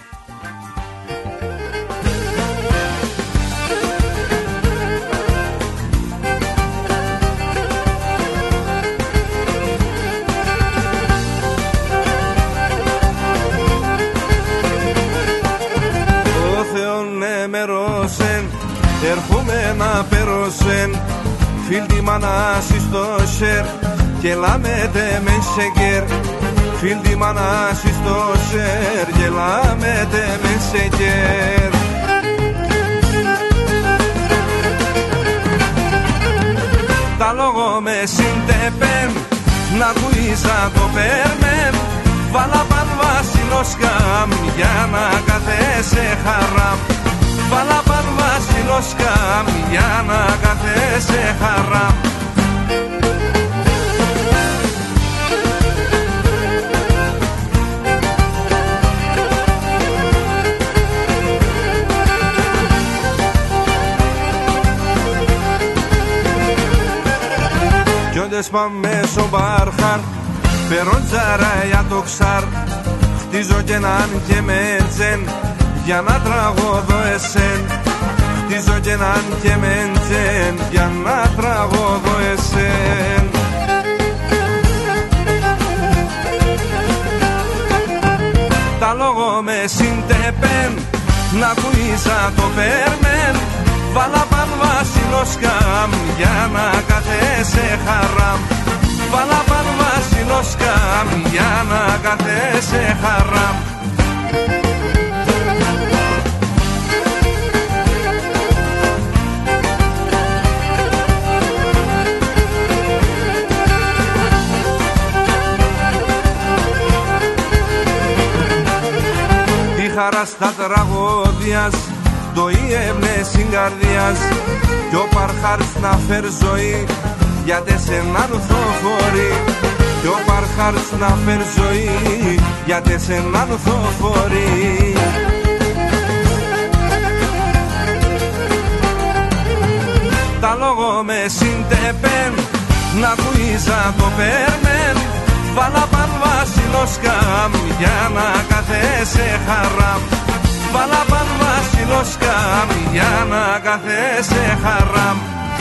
Έρχομαι να περώσεν Φίλτη μανάση στο σερ Και λάμετε με σεκέρ Φίλτη μανάση στο σερ Και λάμετε με σεκέρ Τα λόγω με συντεπέν Να κουίζα το πέρμεν Βάλα παν βασιλός καμ Για να καθέσαι χαράμ Βάλα παν βασιλός καμ για να καθέσαι χαρά. Κι όντες πάμε στο μπάρχαρ Περοντζάρα για το ξάρ Χτίζω και έναν και με τζεν Για να τραγωδώ εσέν Τι ζω και να και μεντζέν για να τραγωδώ εσέν. Τα λόγω με συντεπέν να κουίζα το πέρμεν. Βάλα παν βασιλός καμ για να καθέσαι χαράμ. Βάλα παν βασιλός καμ για να καθέσαι χαράμ. Η χαρά στα τραγώδιας το ιεύνε συγκαρδιάς κι ο παρχάρς να φέρ ζωή γιατί σε έναν θοφορεί. Κι ο παρχάρς να φέρ ζωή γιατί σε έναν θοφορεί. Τα λόγω με συντεπέν να κουίζα το πέρμεν. Βάλα παν βασιλός καμ για να καθέσαι χαράμ. Βάλα παν βασιλός καμ για να καθέσαι χαράμ.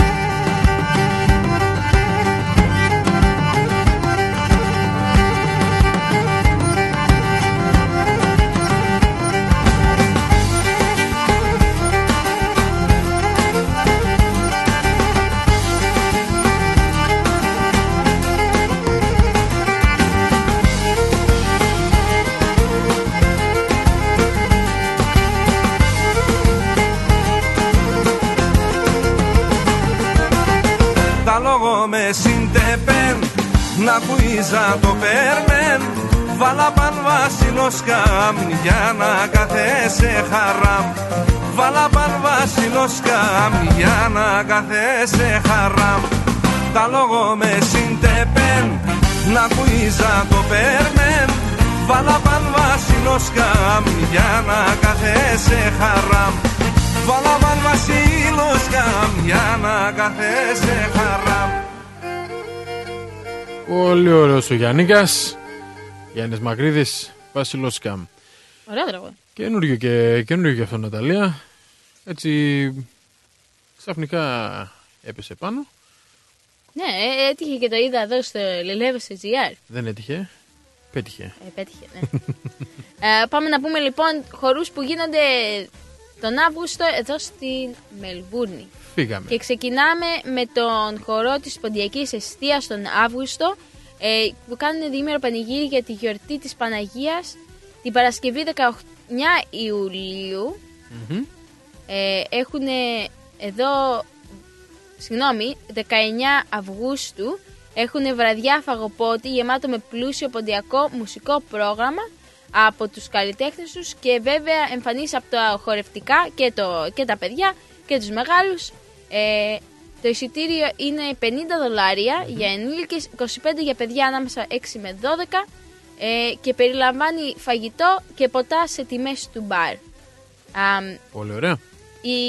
Με συντεπέν να κουίζα το πέρμεν. Βάλα παν βασιλός καμ για να καθέσαι χαράμ. Βάλα παν βασιλός καμ για να καθέσαι χαράμ. Τα λόγω με συντεπέν να κουίζα το πέρμεν. Βάλα παν βασιλός καμ για να καθέσαι χαράμ. Βάλα παν βασιλός καμ για να καθέσαι χαράμ. Πολύ ωραίος ο Γιάννικας. Γιάννης Μακρύδης, Βασιλός Καμ. Ωραία τραγούδι. Καινούριο και, καινούριο και αυτό, Ναταλία. Έτσι ξαφνικά έπεσε πάνω. Ναι, έτυχε και το είδα εδώ στο Λελεύεσαι τζι αρ. Δεν έτυχε, πέτυχε. Ε, πέτυχε, ναι. ε, πάμε να πούμε λοιπόν χορούς που γίνονται τον Αύγουστο εδώ στην Μελβούρνη. Φύγαμε. Και ξεκινάμε με τον χορό της Ποντιακής Εστίας τον Αύγουστο, ε, που κάνουν διήμερο πανηγύρι για τη γιορτή της Παναγίας την Παρασκευή δεκαεννιά Ιουλίου. Mm-hmm. Ε, έχουν εδώ, συγγνώμη, δεκαεννιά Αυγούστου έχουν βραδιά φαγοπότη γεμάτο με πλούσιο ποντιακό μουσικό πρόγραμμα από τους καλλιτέχνες τους και βέβαια εμφανίσεις από τα χορευτικά και, το, και τα παιδιά και τους μεγάλους. Ε, το εισιτήριο είναι πενήντα δολάρια mm-hmm. για ενήλικες, είκοσι πέντε για παιδιά ανάμεσα έξι με δώδεκα ε, και περιλαμβάνει φαγητό και ποτά σε τιμές του μπαρ. Α, Πολύ ωραία. Η...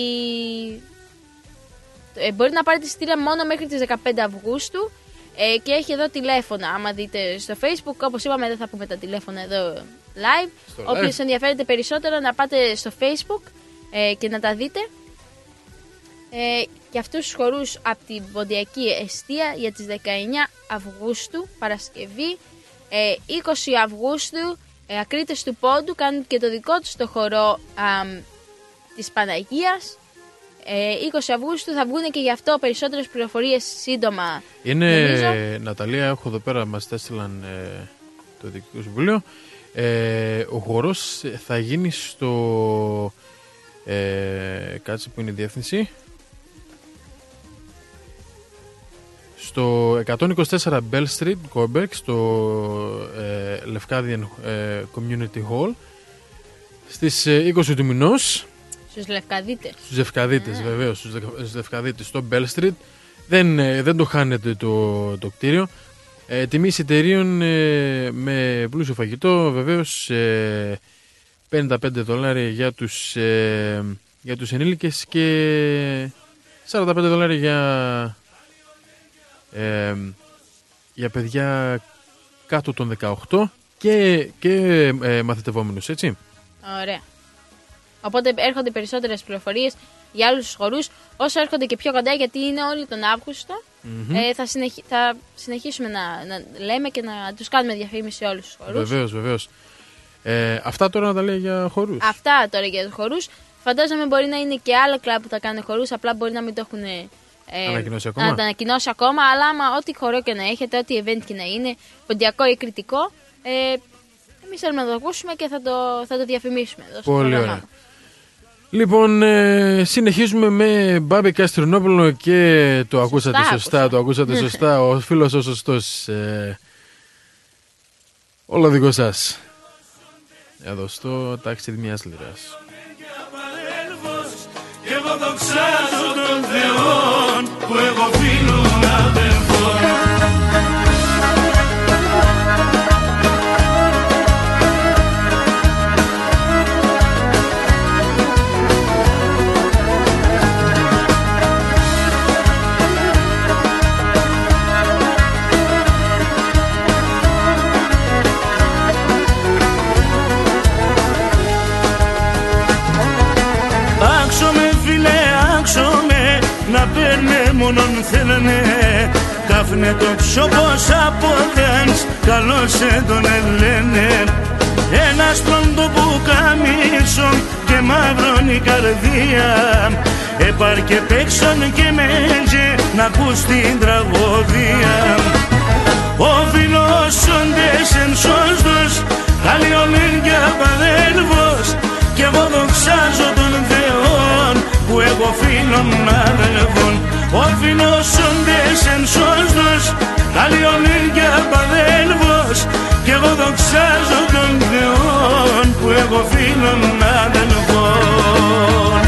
Ε, μπορεί να πάρετε εισιτήρια μόνο μέχρι τις δεκαπέντε Αυγούστου ε, και έχει εδώ τηλέφωνα. Άμα δείτε στο Facebook, όπως είπαμε δεν θα πούμε τα τηλέφωνα εδώ live. Όποιος ενδιαφέρεται περισσότερο να πάτε στο Facebook ε, και να τα δείτε. Ε, και αυτούς τους χορούς από την Ποντιακή Εστία για τις δεκαεννιά Αυγούστου, Παρασκευή, ε, είκοσι Αυγούστου, ε, Ακρίτες του Πόντου κάνουν και το δικό τους το χορό α, της Παναγίας. Ε, είκοσι Αυγούστου θα βγουν και γι' αυτό περισσότερες πληροφορίες σύντομα. Είναι, νομίζω. Ναταλία, έχω εδώ πέρα, μας τα έστειλαν ε, το Διοικητικό Συμβούλιο. Ε, ο χορός θα γίνει στο ε, κάτσε που είναι η διεύθυνση, στο εκατόν είκοσι τέσσερα Bell Street, Coburg, στο ε, Lefkadian ε, Community Hall στις ε, είκοσι του μηνός. Στους Λευκαδίτες. Στους Λευκαδίτες, yeah. βεβαίως, στους Λευκαδίτες στο Bell Street. Δεν, ε, δεν το χάνετε το, το κτίριο. Ε, τιμή εισιτηρίων ε, με πλούσιο φαγητό, βεβαίως ε, πενήντα πέντε δολάρια για τους, ε, για τους ενήλικες και σαράντα πέντε δολάρια για, ε, για παιδιά κάτω των δεκαοκτώ και, και ε, μαθητευόμενους, έτσι. Ωραία. Οπότε έρχονται περισσότερες πληροφορίες για άλλους τους χορούς. Όσο έρχονται και πιο κοντά, γιατί είναι όλοι τον Αύγουστο, mm-hmm. ε, θα, συνεχί, θα συνεχίσουμε να, να λέμε και να τους κάνουμε διαφήμιση σε όλους τους χορούς. Βεβαίως, βεβαίως. Ε, αυτά τώρα να τα λέει για χορούς. Αυτά τώρα για τους χορούς. Φαντάζομαι μπορεί να είναι και άλλα κλαμπ που θα κάνουν χορούς, απλά μπορεί να μην το έχουν ε, ανακοινώσει ακόμα. Να τα ανακοινώσει ακόμα, αλλά άμα ό,τι χορό και να έχετε, ό,τι event και να είναι, ποντιακό ή κριτικό, ε, εμείς θέλουμε να το ακούσουμε και θα το, θα το διαφημίσουμε εδώ στο Πολύ πρόγραμμα. ωραία. Λοιπόν, ε, συνεχίζουμε με Μπάμπη Καστρινόπουλο και το ακούσατε σωστά, σωστά, το ακούσατε σωστά, ο φίλος ο σωστός, ε, όλο δικό σας, εδώ στο ταξίδι μιας λίρας. Και εγώ δοξάζω τον Θεό που έχω φίλον αδελφόν. Να παίρνε μόνον θέλουνε, κάφνε το ψωπός από δένς, καλώς σε τον ελένε. Ένας πλόντο που καμίσον και μαύρον η καρδία, έπαρ και παίξον και μέτζε να ακούς την τραγωδία. Ο φίλος όντες εν σώστος, καλιονίν και απαδέλφος, κι εγώ δοξάζω τον Θεό που έχω φίλον αδελφόν. Ο φίλος όντες εν σώστος, καλιονίν και απαδέλφος, κι εγώ δοξάζω τον Θεό που έχω φίλον αδελφόν.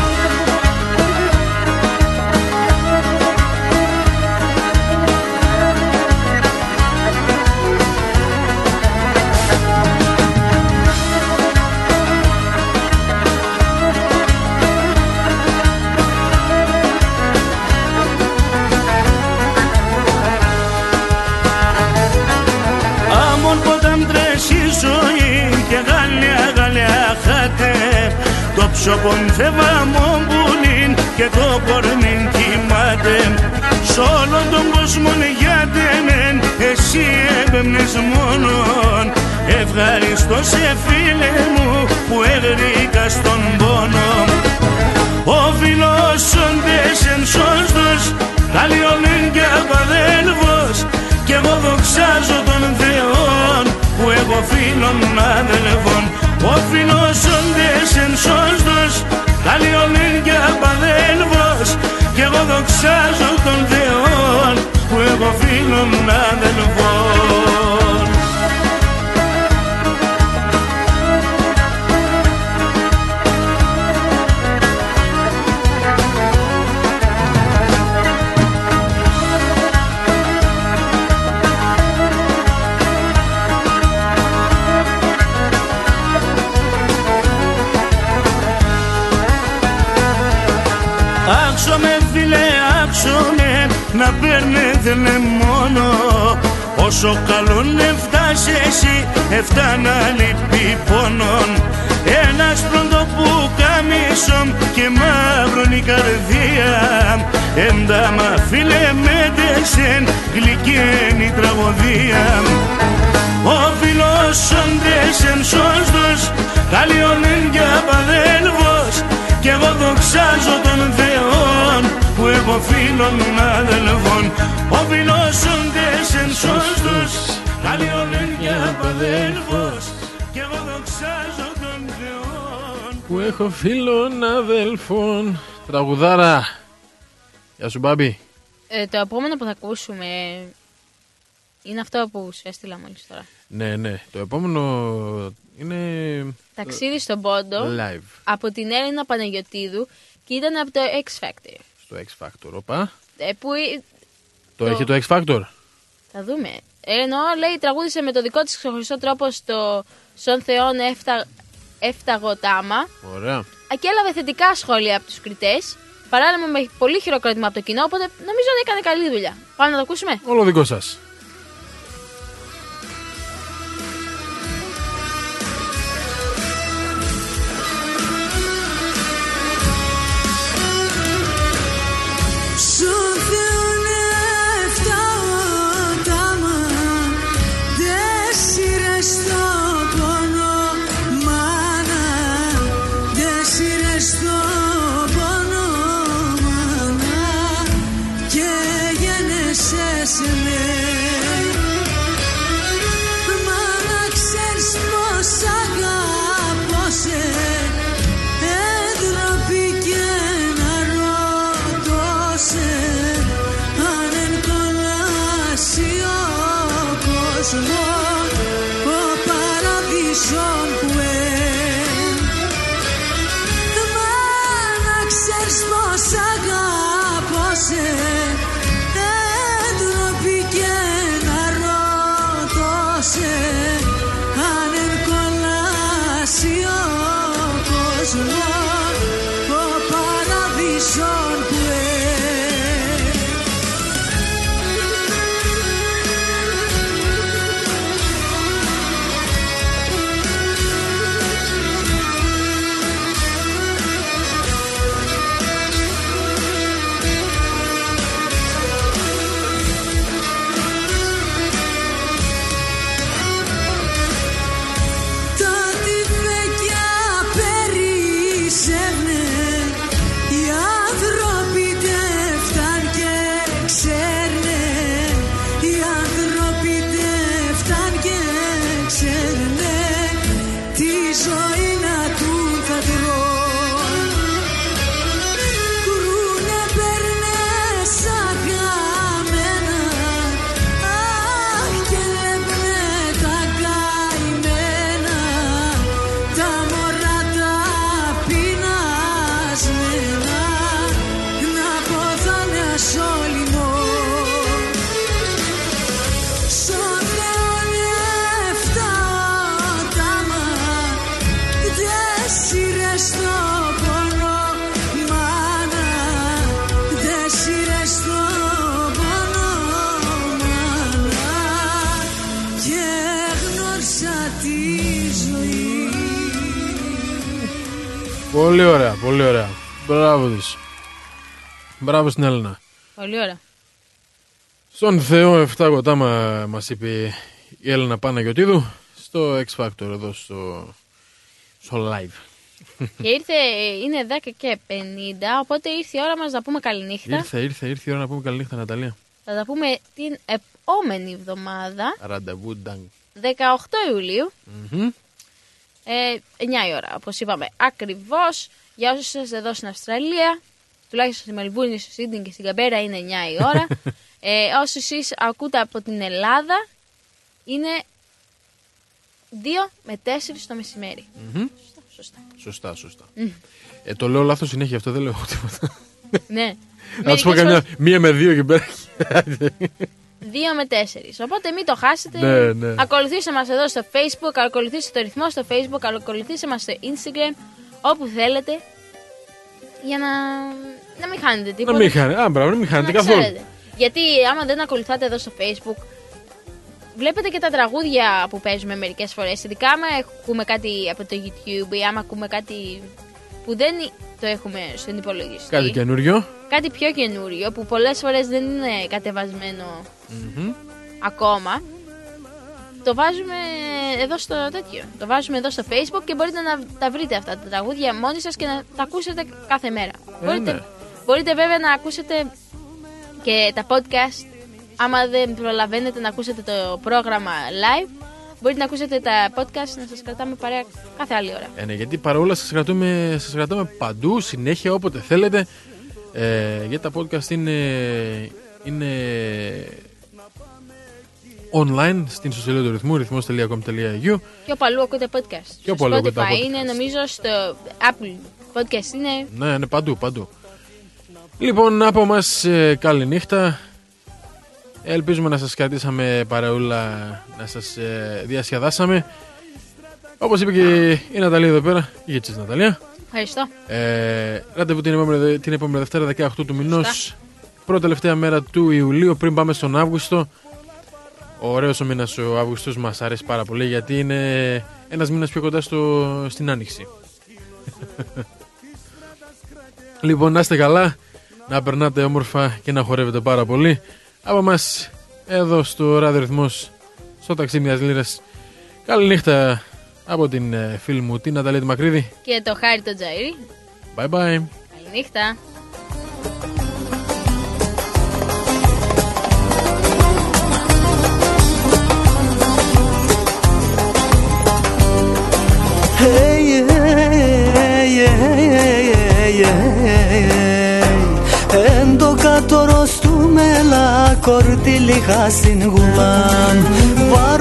Το ψωπον θεβάμον πουλήν και το κορμήν κοιμάται. Σ' όλον τον κόσμο γιάτε μεν, εσύ έμπαινες μόνον. Ευχαριστώ σε φίλε μου που έγρικα στον πόνο. Ο φίλος όντες εν σώστος, καλιονίν και απαδέλφος, κι εγώ δοξάζω τον Θεό που έχω φίλον αδελφόν. Ο φίλος όντες εν σώστος, καλιονίν και απαδέλφος, κι εγώ δοξάζω τον Θεό που έχω φίλον αδελφόν. Άξομαι φίλε, άξομαι, να παίρνετε μόνο. Όσο καλόν έφτασε εσύ, έφτανα λυπή πόνον. Ένας πρώτο που καμίσον και μαύρον η καρδία, ένταμα φίλε με τεσεν, γλυκένει η τραγωδία. Ο φίλος όντες εν σώστος, καλιονίν και απαδέλφος, κι εγώ δοξάζω τον Θεό που έχω φίλον αδελφόν. Ο φίλος όντες εν σώστος, καλιονίν και απαδέλφος, κι εγώ δοξάζω τον Θεό που έχω φίλον αδελφόν. Τραγουδάρα. Γεια σου Μπάμπη. Ε, το επόμενο που θα ακούσουμε είναι αυτό που σου έστειλα μόλις τώρα. Ναι, ναι. Το επόμενο είναι Ταξίδι στον Πόντο live από την Έλληνα Παναγιωτίδου και ήταν από το X Factor. Στο X Factor, οπα. Ε, που... Το, το έχει το X Factor. Θα δούμε. Ε, εννοώ, λέει, τραγούδισε με το δικό της ξεχωριστό τρόπο στο Σον Θεόν έφτα... έφταγο τάμα. Ωραία. Και έλαβε θετικά σχόλια από τους κριτές. Παράλληλα με πολύ χειροκρότημα από το κοινό, οπότε νομίζω ότι έκανε καλή δουλειά. Πάμε να το ακούσουμε. Όλο δικό σας. κόσμο, ο παραδείσον που μα να ξέρεις πως αγαπώ σε έντροπη και να ρωτώ σε αν εν κολλάσει ο κόσμος, ο παραδείσον που Πολύ ωραία, πολύ ωραία. Μπράβο της. Μπράβο στην Έλληνα. Πολύ ωραία. Στον Θεό εφτά γοτά μας είπε η Έλληνα Παναγιωτίδου στο X Factor εδώ στο, στο live. Και ήρθε, είναι δέκα και πενήντα, οπότε ήρθε η ώρα μας να πούμε καληνύχτα. Ήρθε, ήρθε, ήρθε η ώρα να πούμε καληνύχτα, Ναταλία. Θα τα πούμε την επόμενη εβδομάδα. Ραντεβού ντάγκ. δεκαοκτώ Ιουλίου. Mm-hmm. Ε, εννιά η ώρα, όπως είπαμε ακριβώς. Για όσους είστε εδώ στην Αυστραλία, τουλάχιστον στη Μελβούρνη, στο Σίδνεϊ και στην Καμπέρα είναι εννιά η ώρα. ε, όσοι εσείς ακούτε από την Ελλάδα, είναι δύο με τέσσερις το μεσημέρι. Mm-hmm. Σωστά. Σωστά, σωστά. Mm. Ε, το λέω λάθος συνέχεια, αυτό δεν λέω τίποτα. Ναι. Να σου πω καμιά μία με δύο και πέρα. δύο με τέσσερις. Οπότε μην το χάσετε. Ναι, ναι. Ακολουθήστε μας εδώ στο Facebook, ακολουθήστε το ρυθμό στο Facebook, ακολουθήστε μας στο Instagram, όπου θέλετε. Για να, να μην χάνετε τίποτα. Να μην χάνετε, α, μπράβο, να μην χάνετε καθόλου. Ξέρετε. Γιατί άμα δεν ακολουθάτε εδώ στο Facebook, βλέπετε και τα τραγούδια που παίζουμε μερικές φορές. Ειδικά άμα ακούμε κάτι από το YouTube ή άμα ακούμε κάτι που δεν το έχουμε στον υπολογιστή. Κάτι καινούριο. Κάτι πιο καινούριο που πολλές φορές δεν είναι κατεβασμένο mm-hmm. ακόμα. Το βάζουμε εδώ στο τέτοιο. Το βάζουμε εδώ στο Facebook και μπορείτε να τα βρείτε αυτά τα τραγούδια μόνοι σας και να τα ακούσετε κάθε μέρα. Ε, μπορείτε, ναι. μπορείτε βέβαια να ακούσετε και τα podcast. Άμα δεν προλαβαίνετε να ακούσετε το πρόγραμμα live, μπορείτε να ακούσετε τα podcast, να σας κρατάμε παρέα κάθε άλλη ώρα. Ε, ναι, γιατί παρόλα σας κρατούμε, σας κρατάμε παντού, συνέχεια, όποτε θέλετε. Ε, γιατί τα podcast είναι, είναι online στην ιστοσελίδα του ρυθμού, ρυθμός τελεία κομ τελεία έι γιου. Και όπου αλλού ακούτε podcast. Και όπου αλλού ακούτε podcast. Είναι, νομίζω, στο Apple Podcast είναι. Ναι, είναι παντού, παντού. Λοιπόν, από μας ε, καλή νύχτα. Ελπίζουμε να σας κρατήσαμε παραούλα, να σας ε, διασκεδάσαμε. Όπως είπε και η Ναταλία εδώ πέρα, η γετσής Ναταλία. Ευχαριστώ. Ε, ραντεβού την επόμενη, την επόμενη Δευτέρα δεκαοκτώ του μηνός. Πρώτη τελευταία μέρα του Ιουλίου, πριν πάμε στον Αύγουστο. Ωραίος ο μήνας ο Αύγουστος, μας αρέσει πάρα πολύ γιατί είναι ένας μήνας πιο κοντά στο, στην Άνοιξη. Λοιπόν, να είστε καλά, να περνάτε όμορφα και να χορεύετε πάρα πολύ. Από μας εδώ στο Ραδιορυθμός, στο ταξί μιας λίρας. Καλή νύχτα από την ε, φίλη μου την Ναταλία τη Μακρύδη και το Χάρη το Τζαΐρη. Bye bye. Καλή νύχτα. Hey, hey, hey, hey, εν το κατορός του μελα κορτήλιχα στην γουλάν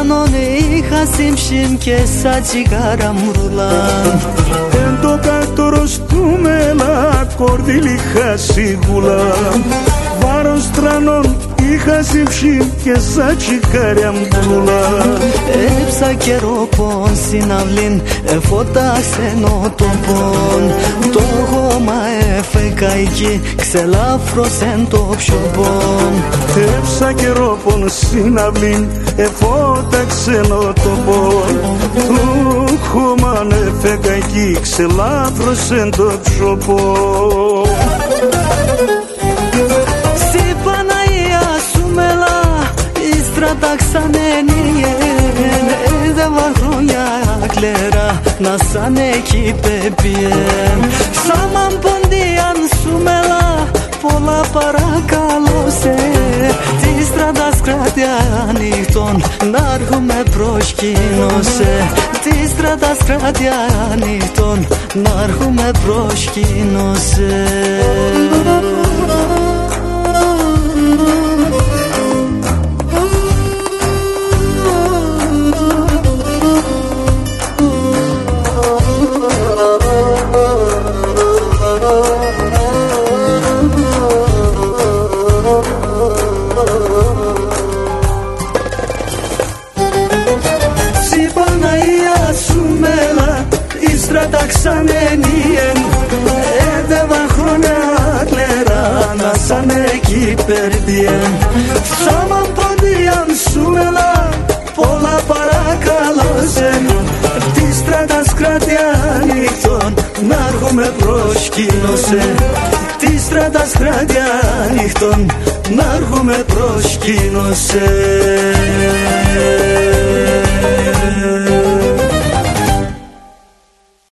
τρανών είχα σύμψιν και σαν τσιγάρα μουρουλάν. Εν το κάκτορος του μέλα κορδίλι χασίγουλα. Βάρος τρανών είχα σύμψιν και σαν τσιγάρα μουρουλά. Έψα καιρό πον συναυλήν εφώτα ξενοτοπών. Το χώμα έφεκα εκεί ξελάφρωσεν το πιοπών. Έψα καιρό πον συναυλήν εφώτα ξενοτοπών. Το χώμα έφεκα εκεί ξελάφρωσεν το πιοπών. Συ Παναγία σου μελά ύστρα τα ξανένιεν. Έδευα χρόνια κλέρα να σαν εκεί πεπιέν. Σάμαν ποντίαν σου μελά πολλά παρακαλώ σε. Τη στράτας κράτια ανοιχτών να έρχομαι προσκύνωσε. Τη στράτας κράτια ανοιχτών να έρχομαι προσκύνωσε. Τα ξανένιεν έδευαν χρόνια κλέρα να σαν εκεί περδιέν. Σάμαν ποντίαν σου μελά πολλά παρακαλώσεν. Τη στράτας κράτια ανοιχτών να έρχομαι προσκύνωσε. Τη στράτας κράτια ανοιχτών να έρχομαι προσκύνωσε.